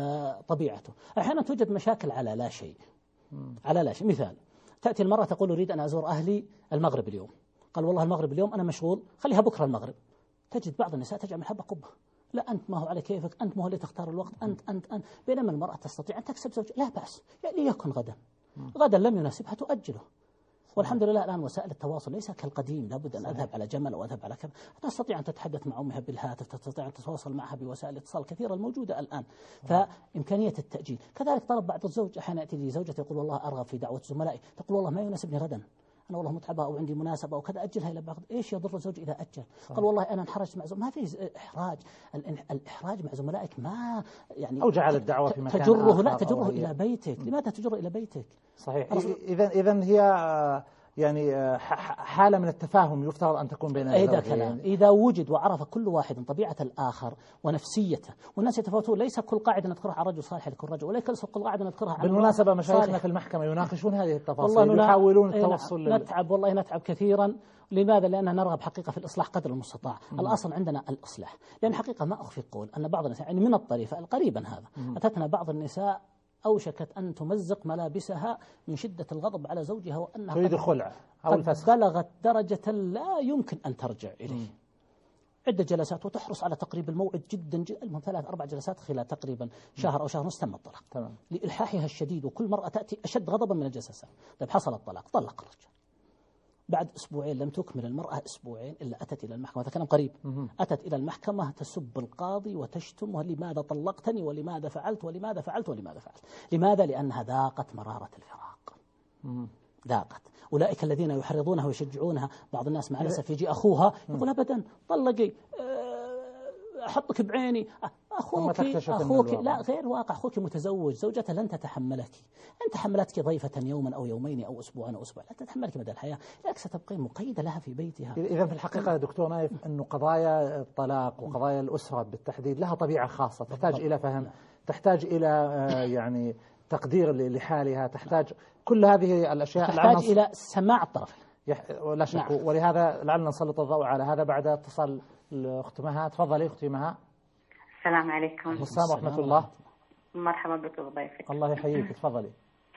طبيعته. أحيانا توجد مشاكل على لا شيء، على لا شيء. مثال، تأتي المرأة تقول أريد أن أزور أهلي المغرب اليوم، قال والله المغرب اليوم أنا مشغول، خليها بكرة المغرب. تجد بعض النساء تجعل من حبة قبة، لا أنت ما هو على كيفك، أنت ما هو اللي تختار الوقت، أنت أنت أنت بينما المرأة تستطيع أن تكسب زوجها، لا بأس، يعني يكن غدا، غدا لم يناسبها تؤجله. والحمد لله الآن وسائل التواصل ليس كالقديم، لابد أن أذهب على جمل أو أذهب على كذا، تستطيع أن تتحدث مع أمها بالهاتف، تستطيع أن تتواصل معها بوسائل الاتصال كثيرة الموجودة الآن، فإمكانية التأجيل. كذلك طلب بعض الزوج، أحيانا يأتي لي زوجته يقول والله أرغب في دعوة زملائي، تقول والله ما يناسبني غدا، أنا والله متعبة أو عندي مناسبة أو كذا، أجلها إلى بعض. إيش يضر الزوج إذا أجل؟ صحيح. قال والله أنا انحرجت مع زملائي، ما في إحراج، الإحراج مع زملائك ما يعني أو جعل الدعوة في مكان تجره آخر، لا تجره إلى بيتك. لماذا تجره إلى بيتك؟ صحيح. إذا إذا هي يعني حالة من التفاهم يفترض أن تكون بين الزوجين. هذا كلام. إذا وجد وعرف كل واحد طبيعة الآخر ونفسيته، والناس يتفاوتون، ليس كل قاعدة نذكرها عن رجل صالح لكل رجل، وليس كل قاعدة نذكرها عن بالمناسبة مشايخنا في المحكمة يناقشون هذه التفاصيل، يحاولون التوصل لل... نتعب والله نتعب كثيرا. لماذا؟ لأننا نرغب حقيقة في الإصلاح قدر المستطاع. م. الأصل عندنا الإصلاح، لأن حقيقة ما أخفي قول أن بعض النساء يعني من الطريفة قريبا هذا م. أتتنا بعض النساء أوشكت أن تمزق ملابسها من شدة الغضب على زوجها وأنها تريد خلع أو الفسخ، بلغت درجة لا يمكن أن ترجع إليه. عدة جلسات وتحرص على تقريب الموعد جدا جدا، المهم ثلاث أربع جلسات خلال تقريبا شهر أو شهر ونص تم الطلاق. تمام. لإلحاحها الشديد، وكل مرة تأتي أشد غضبا من الجلسة. طيب حصل الطلاق، طلق الرجل. بعد أسبوعين لم تكمل المرأة أسبوعين إلا أتت إلى المحكمة، هذا كلام قريب. م- أتت إلى المحكمة تسب القاضي وتشتم، ولماذا طلقتني ولماذا فعلت ولماذا فعلت ولماذا فعلت. لماذا؟ لأنها ذاقت مرارة الفراق. م- ذاقت. أولئك الذين يحرضونها ويشجعونها، بعض الناس مع الأسف يجي أخوها يقول أبدا طلقي، أحطك بعيني، أخوك أخوك لا غير واقع، أخوك متزوج، زوجته لن تتحملك، أنت حملتك ضيفة يوما أو يومين أو أسبوعا أو أسبوع، لا تتحملك مدى الحياة، لك ستبقي مقيدة لها في بيتها. إذا في الحقيقة دكتور نايف أنه قضايا الطلاق وقضايا الأسرة بالتحديد لها طبيعة خاصة، تحتاج إلى فهم، تحتاج إلى يعني تقدير لحالها، تحتاج كل هذه الأشياء، تحتاج إلى سماع الطرفين لا شك. نعم. ولهذا لعلنا نسلط الضوء على هذا بعد اتصال الأخت مها. تفضلي أختي مها. السلام عليكم. السلام ورحمة الله. مرحبا بك وضيفك. الله يحييك. تفضلي.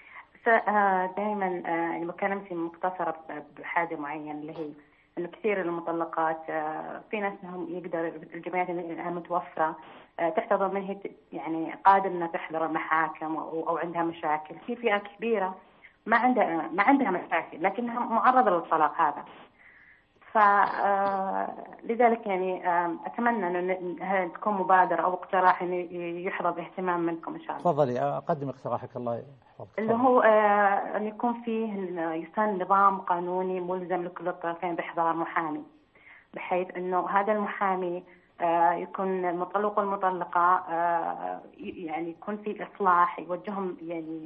دائما يعني مكالمتي مقتصرة بحاجة معينة، اللي هي إنه كثير المطلقات في ناس هم يقدر الجمعيات اللي متوفرة تحتضر من هي يعني قادرة إنها تحضر المحاكم أو عندها مشاكل. في فئة كبيرة ما عندها ما عندها مشاكل لكنها معرضة للطلاق هذا. فلذلك يعني أتمنى أن تكون مبادرة أو اقتراح أن يحظى باهتمام منكم إن شاء الله. تفضلي أقدم اقتراحك. الله يحفظك. اللي هو أن يكون فيه يسن نظام قانوني ملزم لكل الطرفين بإحضار محامي، بحيث أنه هذا المحامي يكون المطلق والمطلقة يعني يكون في إصلاح، يوجههم يعني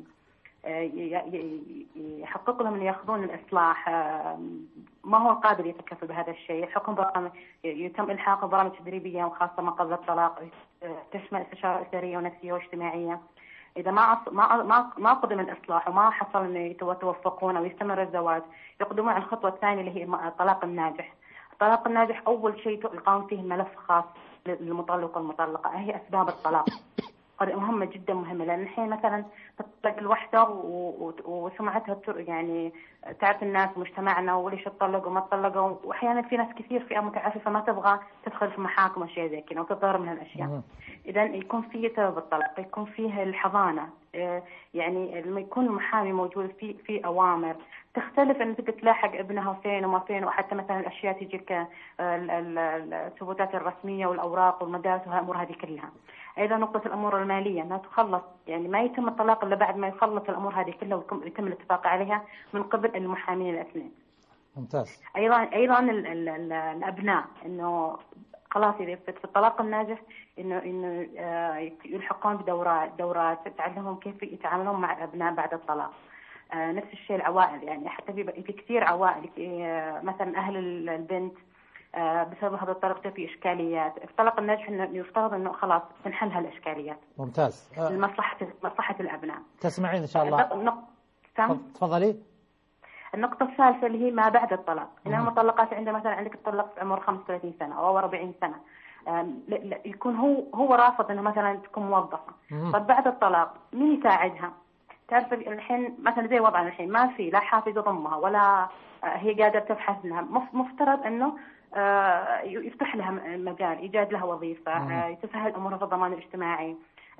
يحقق لهم أن يأخذون الإصلاح. ما هو قادر يتكفل بهذا الشيء. حكم برامج يتم إلحاق برامج تدريبية وخاصة ما قبل الطلاق تشمل استشارة أسرية ونفسية واجتماعية. إذا ما ما ما ما قدم الإصلاح وما حصل إنه يتوفقون أو يستمر الزواج، يقدمون على الخطوة الثانية اللي هي الطلاق الناجح. الطلاق الناجح أول شيء يقام فيه ملف خاص للمطلق والمطلقة، هي أسباب الطلاق. مهمة جدا مهمة، لأن الحين مثلا تطلق الوحدة وسمعتها يعني تعرف الناس مجتمعنا وليش تطلقوا وما تطلقوا، وأحيانا في ناس كثير فئة متعففة ما تبغى تدخل في محاكم وشيء زي كذا وتضطر من هالأشياء. إذا يكون فيه سبب الطلاق، يكون فيه الحضانة، يعني لما يكون المحامي موجود في في أوامر تختلف أن تقدر تلاحق ابنها فين وما فين، وحتى مثلا الأشياء تجيك الثبوتات الرسمية والأوراق والمدارس والأمور هذه كلها. أيضا نقطة الأمور المالية ما تخلص، يعني ما يتم الطلاق إلا بعد ما يخلص الأمور هذه كلها ويتم الاتفاق عليها من قبل المحامين الاثنين. ممتاز. أيضا أيضا ال ال ال الأبناء إنه خلاص إذا في الطلاق الناجح إنه إنه يلحقون بدورات دورات تعلمهم كيف يتعاملون مع الأبناء بعد الطلاق. آه نفس الشيء العوائل، يعني حتى في في كثير عوائل آه مثلا أهل البنت آه بسبب هذا الطلاق في إشكاليات. الطلاق الناجح إنه يفترض إنه خلاص تنحل هالإشكاليات. ممتاز. آه لمصلحة مصلحة الأبناء. تسمعين إن شاء الله. تفضلي. النقطة الثالثة اللي هي ما بعد الطلاق، إن المطلقات عندها مثلا عندك تطلق في عمر خمسة وثلاثين سنة أو أربعين سنة، يكون هو هو رافض إنه مثلا تكون موظفة. طب بعد الطلاق مين يساعدها؟ تعرف الحين مثلا زي وضعنا الحين ما في لا حافظ ضمها ولا هي قادرة تبحث لها، مفترض إنه يفتح لها مجال، إيجاد لها وظيفة، يتسهل أمورها في الضمان الاجتماعي،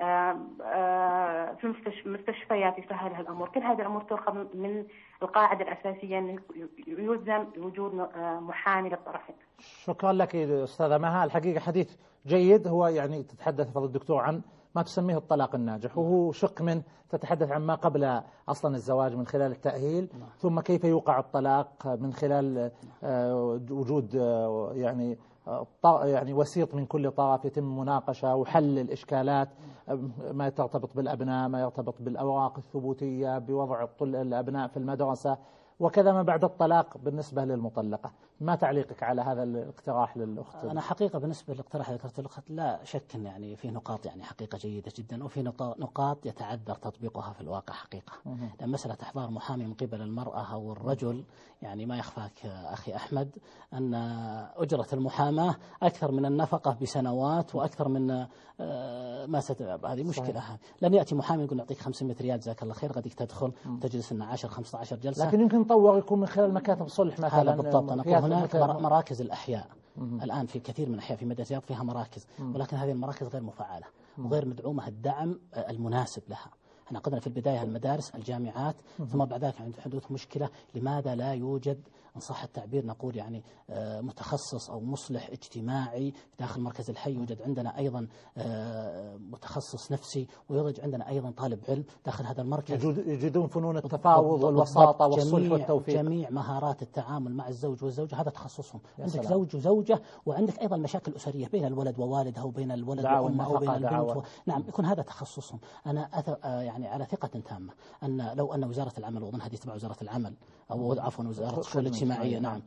في المستشفيات يسهل هالأمور. كل هذه الأمور تؤخذ من القاعدة الأساسية أن يلزم وجود محامي للطرفين. شكرا لك أستاذة مها. الحقيقة حديث جيد، هو يعني تتحدث فضل الدكتور عن ما تسميه الطلاق الناجح، وهو شق من تتحدث عن ما قبل أصلا الزواج من خلال التأهيل، ثم كيف يوقع الطلاق من خلال وجود يعني يعني وسيط من كل طرف، يتم مناقشة وحل الإشكالات، ما ترتبط بالأبناء، ما يرتبط بالأوراق الثبوتية، بوضع الأبناء في المدرسة، وكذا ما بعد الطلاق بالنسبة للمطلقة. ما تعليقك على هذا الاقتراح للأخت؟ أنا حقيقة بالنسبة للاقتراح اللي ذكرته الأخت لا شك أن يعني في نقاط يعني حقيقة جيدة جدا، وفي نقاط يتعذر تطبيقها في الواقع حقيقة. لأن مسألة إحضار محامي من قبل المرأة أو الرجل، يعني ما يخفاك أخي أحمد أن أجرة المحاماة أكثر من النفقة بسنوات وأكثر من ما ستعب. هذه مشكلة. لن يأتي محامي يقول نعطيك خمسمائة ريال جزاك الله خير، غاديك تدخل وتجلس لنا عشرة خمسة عشر جلسة. لكن يمكن نطور يكون من خلال مكاتب صلح مثلا. هذا بالضبط. أنا أقول هناك مراكز الأحياء الآن في كثير من الأحياء في مدينة الرياض فيها مراكز، ولكن هذه المراكز غير مفعلة وغير مدعومة الدعم المناسب لها. احنا قدنا في البداية المدارس، الجامعات، ثم بعد ذلك عند حدوث مشكلة لماذا لا يوجد إن صح التعبير نقول يعني متخصص أو مصلح اجتماعي داخل مركز الحي. يوجد عندنا أيضا متخصص نفسي، ويوجد عندنا أيضا طالب علم داخل هذا المركز. يجدون فنون التفاوض والوساطة والصلح والتوفيق، جميع مهارات التعامل مع الزوج والزوجة، هذا تخصصهم. عندك زوج وزوجة، وعندك أيضا مشاكل أسرية بين الولد ووالدها وبين الولد وأمه أو بين البنت و... نعم يكون هذا تخصصهم. أنا أث... يعني على ثقة تامة أن لو أن وزارة العمل، وأظن هذه تبع وزارة العمل أو عفوا وزارة الشؤون الاجتماعية، نعم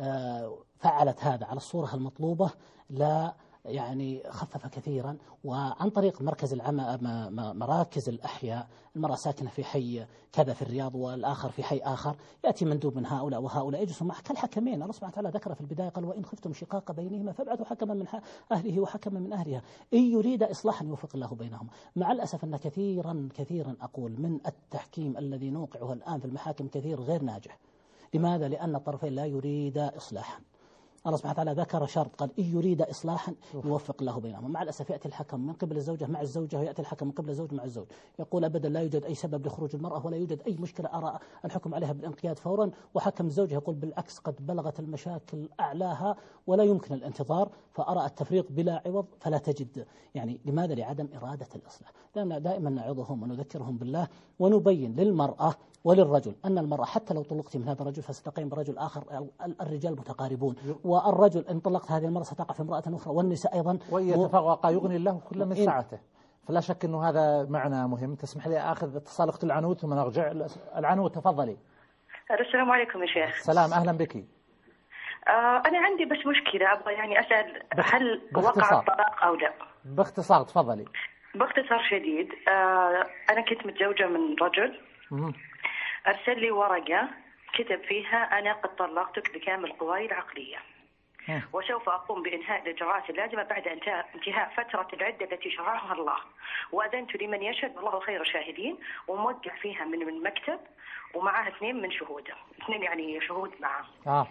فعلت هذا على الصورة المطلوبة لا يعني خفف كثيرا. وعن طريق مركز العمل مراكز الأحياء، المرأة ساكنة في حي كذا في الرياض والآخر في حي آخر، يأتي مندوب من هؤلاء وهؤلاء يجلسوا مع كالحكمين. الله سبحانه وتعالى ذكر في البداية قال وإن خفتم شقاق بينهما فابعثوا حكما من أهله وحكما من أهلها إن يريد إصلاحا يوفق الله بينهما. مع الأسف أن كثيرا كثيرا أقول من التحكيم الذي نوقعه الآن في المحاكم كثير غير ناجح. لماذا؟ لأن الطرفين لا يريد إصلاحا. الله سبحانه وتعالى ذكر شرط قال إن يريد إصلاحا يوفق الله بينهم. مع الأسف يأتي الحكم من قبل الزوجة مع الزوجة، ويأتي الحكم من قبل الزوج مع الزوج، يقول أبدا لا يوجد أي سبب لخروج المرأة ولا يوجد أي مشكلة أرى الحكم عليها بالانقياد فورا، وحكم الزوجة يقول بالعكس قد بلغت المشاكل أعلاها ولا يمكن الانتظار، فأرى التفريط بلا عوض فلا تجد. يعني لماذا؟ لعدم إرادة الإصلاح. دائما نعظهم ونذكرهم بالله ونبين للمرأة وللرجل أن المرأة حتى لو طلقت من هذا الرجل فستقيم برجل آخر، الرجال متقاربون، والرجل إن طلقت هذه المرأة ستقع في امرأة أخرى، والنساء أيضا. وإن يتفرقا يغني الله كل من سعته. فلا شك أنه هذا معنى مهم. تسمح لي آخذ اتصال أخت العنود ثم نرجع. العنود تفضلي. السلام عليكم يا شيخ. السلام، أهلا بك. آه أنا عندي بس مشكلة أبغى يعني أسأل هل وقع الطلاق أو لا؟ باختصار تفضلي. باختصار شديد، آه أنا كنت متزوجة من رجل أرسل لي ورقة كتب فيها أنا قد طلقتك بكامل قواي العقلية، وسوف أقوم بإنهاء الإجراءات اللازمة بعد انتهاء فترة العدة التي شرعها الله، وأذنت لمن يشهد والله خير شاهدين، وموقع فيها من المكتب ومعها اثنين من شهوده، اثنين يعني شهود معه. آه.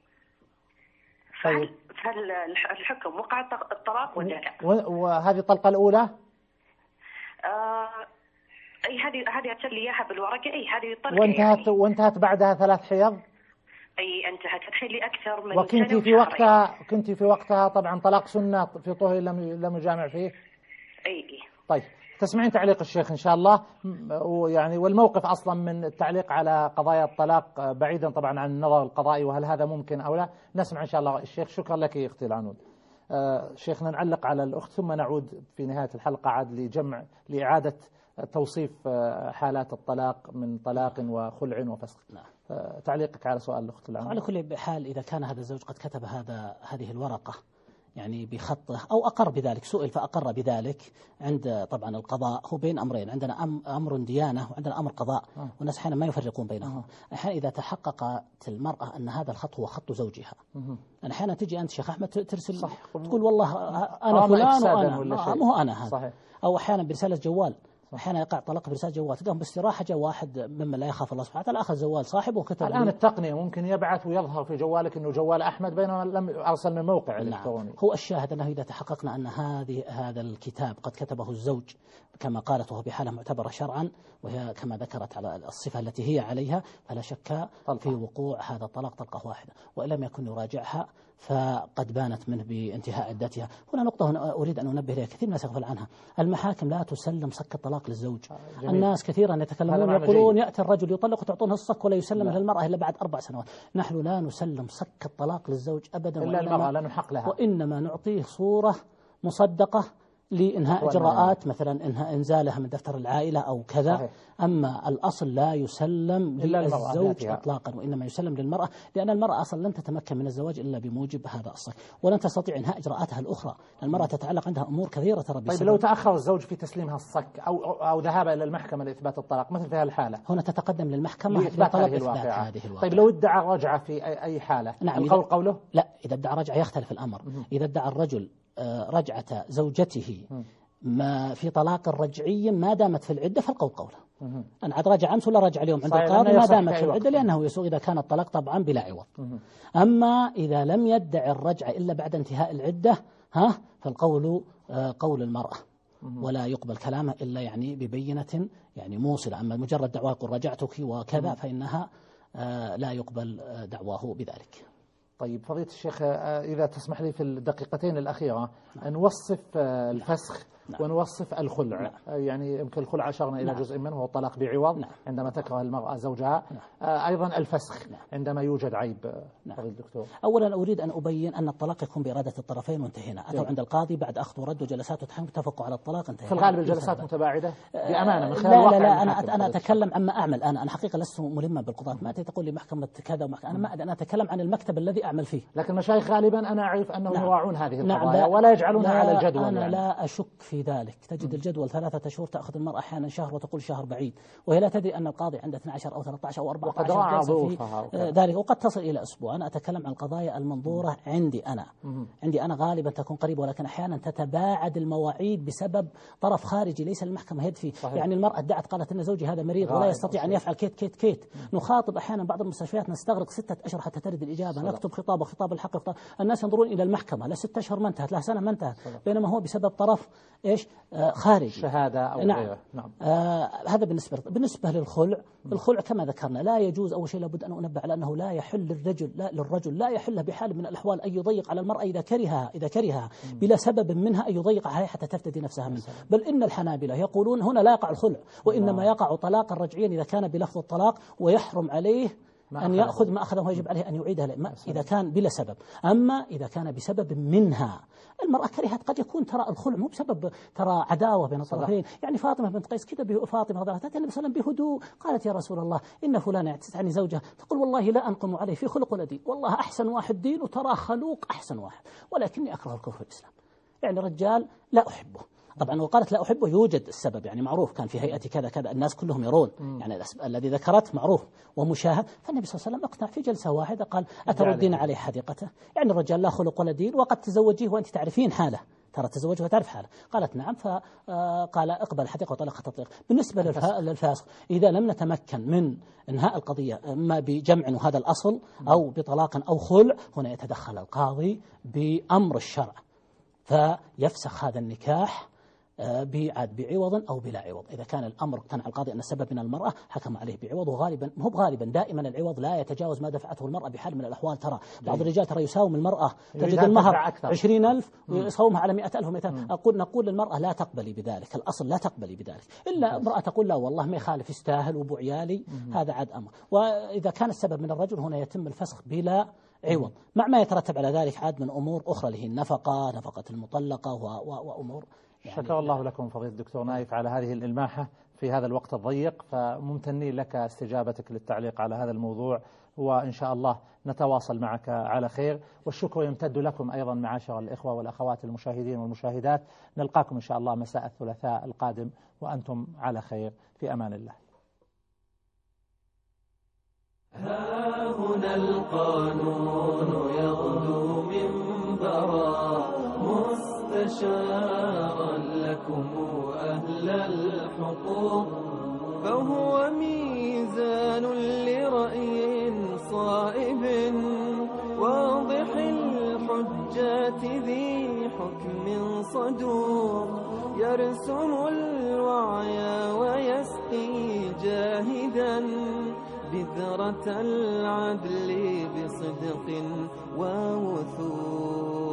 طيب هل الحكم وقع الطلاق ولا لا؟ وهذه الطلقة الأولى؟ آه اي هذه هذه ارسل لي اياها بالورقه، اي هذه طلقه وانتهت يعني. وانتهت بعدها ثلاث حيض. اي انتهت الحين لي اكثر من وكنت سنة في وقتها كنت في وقتها طبعا طلاق سنه في طهر لم لم يجامع فيه. اي اي طيب تسمعين تعليق الشيخ إن شاء الله، ويعني والموقف أصلا من التعليق على قضايا الطلاق بعيدا طبعا عن النظر القضائي وهل هذا ممكن أو لا، نسمع إن شاء الله الشيخ. شكرا لك يا أختي العنود. آه شيخنا نعلق على الأخت ثم نعود في نهاية الحلقة عاد لجمع لإعادة توصيف حالات الطلاق من طلاق وخلع وفسخ. آه تعليقك على سؤال الأخت العنود. على كل حال إذا كان هذا الزوج قد كتب هذا هذه الورقة يعني بخطه أو أقر بذلك، سئل فأقر بذلك عند طبعا القضاء، هو بين أمرين، عندنا أمر ديانة وعندنا أمر قضاء، والناس أحيانا ما يفرقون بينهم. أحيانا إذا تحققت المرأة أن هذا الخط هو خط زوجها، أنا أحيانا تجي أنت شيخ أحمد ترسل صح. تقول والله أنا فلان وأنا مو أنا هذا صحيح. أو أحيانا برسالة جوال، أحيانا يقع طلاق برسالة جوال، تلقاهم باستراحة جاء واحد ممن لا يخاف الله سبحانه وتعالى أخذ جوال صاحبه وكتب. الآن التقنية ممكن يبعث ويظهر في جوالك إنه جوال أحمد بينما لم أرسل من موقع إلكتروني. نعم. هو الشاهد أنه إذا تحققنا أن هذه هذا الكتاب قد كتبه الزوج كما قالت وهو بحالة معتبرة شرعا وهي كما ذكرت على الصفة التي هي عليها، فلا شك في وقوع هذا الطلاق طلقة واحدة، وإن لم يكن يراجعها فقد بانت منه بانتهاء عدتها. هنا نقطة أريد أن أنبه لها، كثير من الناس يغفل عنها، المحاكم لا تسلم صك الطلاق للزوج. جميل. الناس كثيرا يتكلمون يقولون يأتي الرجل يطلق وتعطونه الصك ولا يسلم للمرأة إلا بعد أربع سنوات. نحن لا نسلم صك الطلاق للزوج أبدا، إلا المرأة لا نحق لها، وإنما نعطيه صورة مصدقة لإنهاء إجراءات مثلا إنهاء إنزالها من دفتر العائلة أو كذا. صحيح. أما الأصل لا يسلم للزوج إطلاقا، وإنما يسلم للمرأة، لأن المرأة أصلا لن تتمكن من الزواج إلا بموجب هذا الصك، ولن تستطيع إنهاء إجراءاتها الأخرى، المرأة تتعلق عندها أمور كثيرة ترى. طيب لو تأخر الزوج في تسليمها الصك أو أو ذهاب إلى المحكمة لإثبات الطلاق مثل في هذه الحالة، هنا تتقدم للمحكمة لإثبات هذه الواقعة. هذه الواقعة. طيب لو ادعى رجعة في أي حالة، نعم القول قوله؟ لا، إذا ادعى رجعة يختلف الأمر. م- إذا ادعى الرجل رجعة زوجته م- ما في طلاق رجعي ما دامت في العدة فالقول قوله. أنا عاد رجع أمس ولا رجع اليوم عند القاضي ما دامت في العدة، لأنه يسوغ إذا كان الطلاق طبعا بلا عوض. أما إذا لم يدعي الرجعة إلا بعد انتهاء العدة ها فالقول قول المرأة، ولا يقبل كلامه إلا يعني ببينة يعني موصلة. أما مجرد دعواه يقول رجعتك وكذا فإنها لا يقبل دعواه بذلك. طيب فضيلة الشيخ إذا تسمح لي في الدقيقتين الأخيرة أن نوصف الفسخ نعم. ونوصف الخلع. نعم. يعني يمكن الخلع أشرنا إلى نعم. جزء منه هو الطلاق بعوض نعم. عندما تكره المرأة زوجها. نعم. آه أيضا الفسخ نعم. عندما يوجد عيب. نعم. فضيلة الدكتور. أولا أريد أن أبين أن الطلاق يكون بإرادة الطرفين وانتهينا. أتوا عند القاضي بعد أخذ ورد وجلسات وتحكيم اتفقوا على الطلاق انتهينا. في الغالب الجلسات متباعدة بأمانة من خلال لا لا, لا أنا أنا أتكلم عما أعمل. أنا أنا حقيقة لست ملما بالقضاة، ما تقول لي محكمة كذا ومحكمة. أنا ما أنا أتكلم عن المكتب الذي أعمل فيه. لكن المشايخ غالبا أنا أعرف أنهم نعم. يراعون هذه القضايا نعم. ولا يجعلونها على الجدول. أنا يعني. لا أشك في ذلك. تجد الجدول ثلاثة شهور تأخذ المرأة أحيانا شهر وتقول شهر بعيد، وهي لا تدري أن القاضي عنده اثني عشر أو ثلاثة عشر أو أربعة عشر جلسة في ذلك، وقد تصل إلى أسبوع. أنا أتكلم عن القضايا المنظورة عندي أنا عندي أنا غالبا تكون قريبة، ولكن أحيانا تتباعد المواعيد بسبب طرف خارجي ليس المحكمة يد فيه. يعني المرأة ادعت قالت أن زوجي هذا مريض ولا يستطيع أن يفعل كيت كيت كيت. نخاطب أحيانا بعض المستشفيات نستغرق ستة أشهر حتى ترد الإجابة، نكتب خطاب وخطاب الحق خطاب. الناس ينظرون إلى المحكمة لا ستة أشهر ما انتهت لا سنة ما انتهت، بينما هو بسبب طرف إيش آه خارجي شهادة أو نعم. غيره. نعم. آه هذا بالنسبة بالنسبة للخلع. الخلع كما ذكرنا لا يجوز، أول شيء لابد أن أنبه على أنه لا يحل للرجل لا للرجل لا يحل بحال من الأحوال أن يضيق على المرأة إذا كرهها إذا كرهها بلا سبب منها أن يضيق عليها حتى تفتدي نفسها منه. بل إن الحنابلة يقولون هنا لا يقع الخلع، وإنما يقع طلاقا رجعيا إذا كان بلفظ الطلاق، ويحرم عليه أن يأخذ ما أخذه ويجب عليه أن يعيدها إذا كان بلا سبب. أما إذا كان بسبب منها، المرأة كرهت قد يكون ترى الخلع مو بسبب ترى عداوة بين الطرفين. يعني فاطمة بنت قيس كذا فاطمة رضي الله عنها النبي صلى الله عليه وسلم بهدوء قالت يا رسول الله إن فلان تعني زوجها، تقول والله لا أنقم عليه في خلق ولا دين، والله أحسن واحد دين وترى خلوق أحسن واحد، ولكني أكره الكفر الإسلام. يعني رجال لا أحبه طبعا، وقالت لا أحبه يوجد السبب يعني معروف، كان في هيئة كذا كذا الناس كلهم يرون م. يعني الذي ذكرت معروف ومشاهد. فالنبي صلى الله عليه وسلم اقنع في جلسة واحدة قال أتردين عليه حديقته، يعني الرجال لا خلق ولا دين وقد تزوجيه وأنت تعرفين حاله، ترى تزوجه وتعرف حاله. قالت نعم، فقال اقبل الحديقة وطلقها تطليق. بالنسبة للفاسق إذا لم نتمكن من إنهاء القضية إما بجمع وهذا الأصل أو بطلاق أو خلع، هنا يتدخل القاضي بأمر الشرع فيفسخ هذا النكاح بعاد بعوض أو بلا عوض. إذا كان الأمر اقتنع القاضي أن السبب من المرأة حكم عليه بعوض، وغالبا مو غالبا دائما العوض لا يتجاوز ما دفعته المرأة بحال من الأحوال. ترى بعض الرجال ترى يساوم المرأة، تجد المهر عشرين ألف ويصومها على مئة ألف ومئتين. أقول نقول للمرأة لا تقبلي بذلك، الأصل لا تقبلي بذلك، إلا امرأة تقول لا والله ما يخالف يستاهل وابو عيالي، هذا عاد أمر. وإذا كان السبب من الرجل هنا يتم الفسخ بلا عوض، مع ما يترتب على ذلك عاد من أمور أخرى اللي هي النفقة، نفقة المطلقة وأمور. يعني شكر الله لكم فضيلة الدكتور نايف على هذه الإلماحة في هذا الوقت الضيق، فممتنين لك استجابتك للتعليق على هذا الموضوع، وإن شاء الله نتواصل معك على خير، والشكر يمتد لكم أيضا معاشر الإخوة والأخوات المشاهدين والمشاهدات. نلقاكم إن شاء الله مساء الثلاثاء القادم وأنتم على خير، في أمان الله. ها هنا القانون يغدو منبرا مستشارا لكم أهل الحقوق، فهو ميزان لرأي صائب واضح الحجات ذي حكم صدور، يرسم الوعي ويسقي جاهدا بذرة العدل بصدق ووثوق.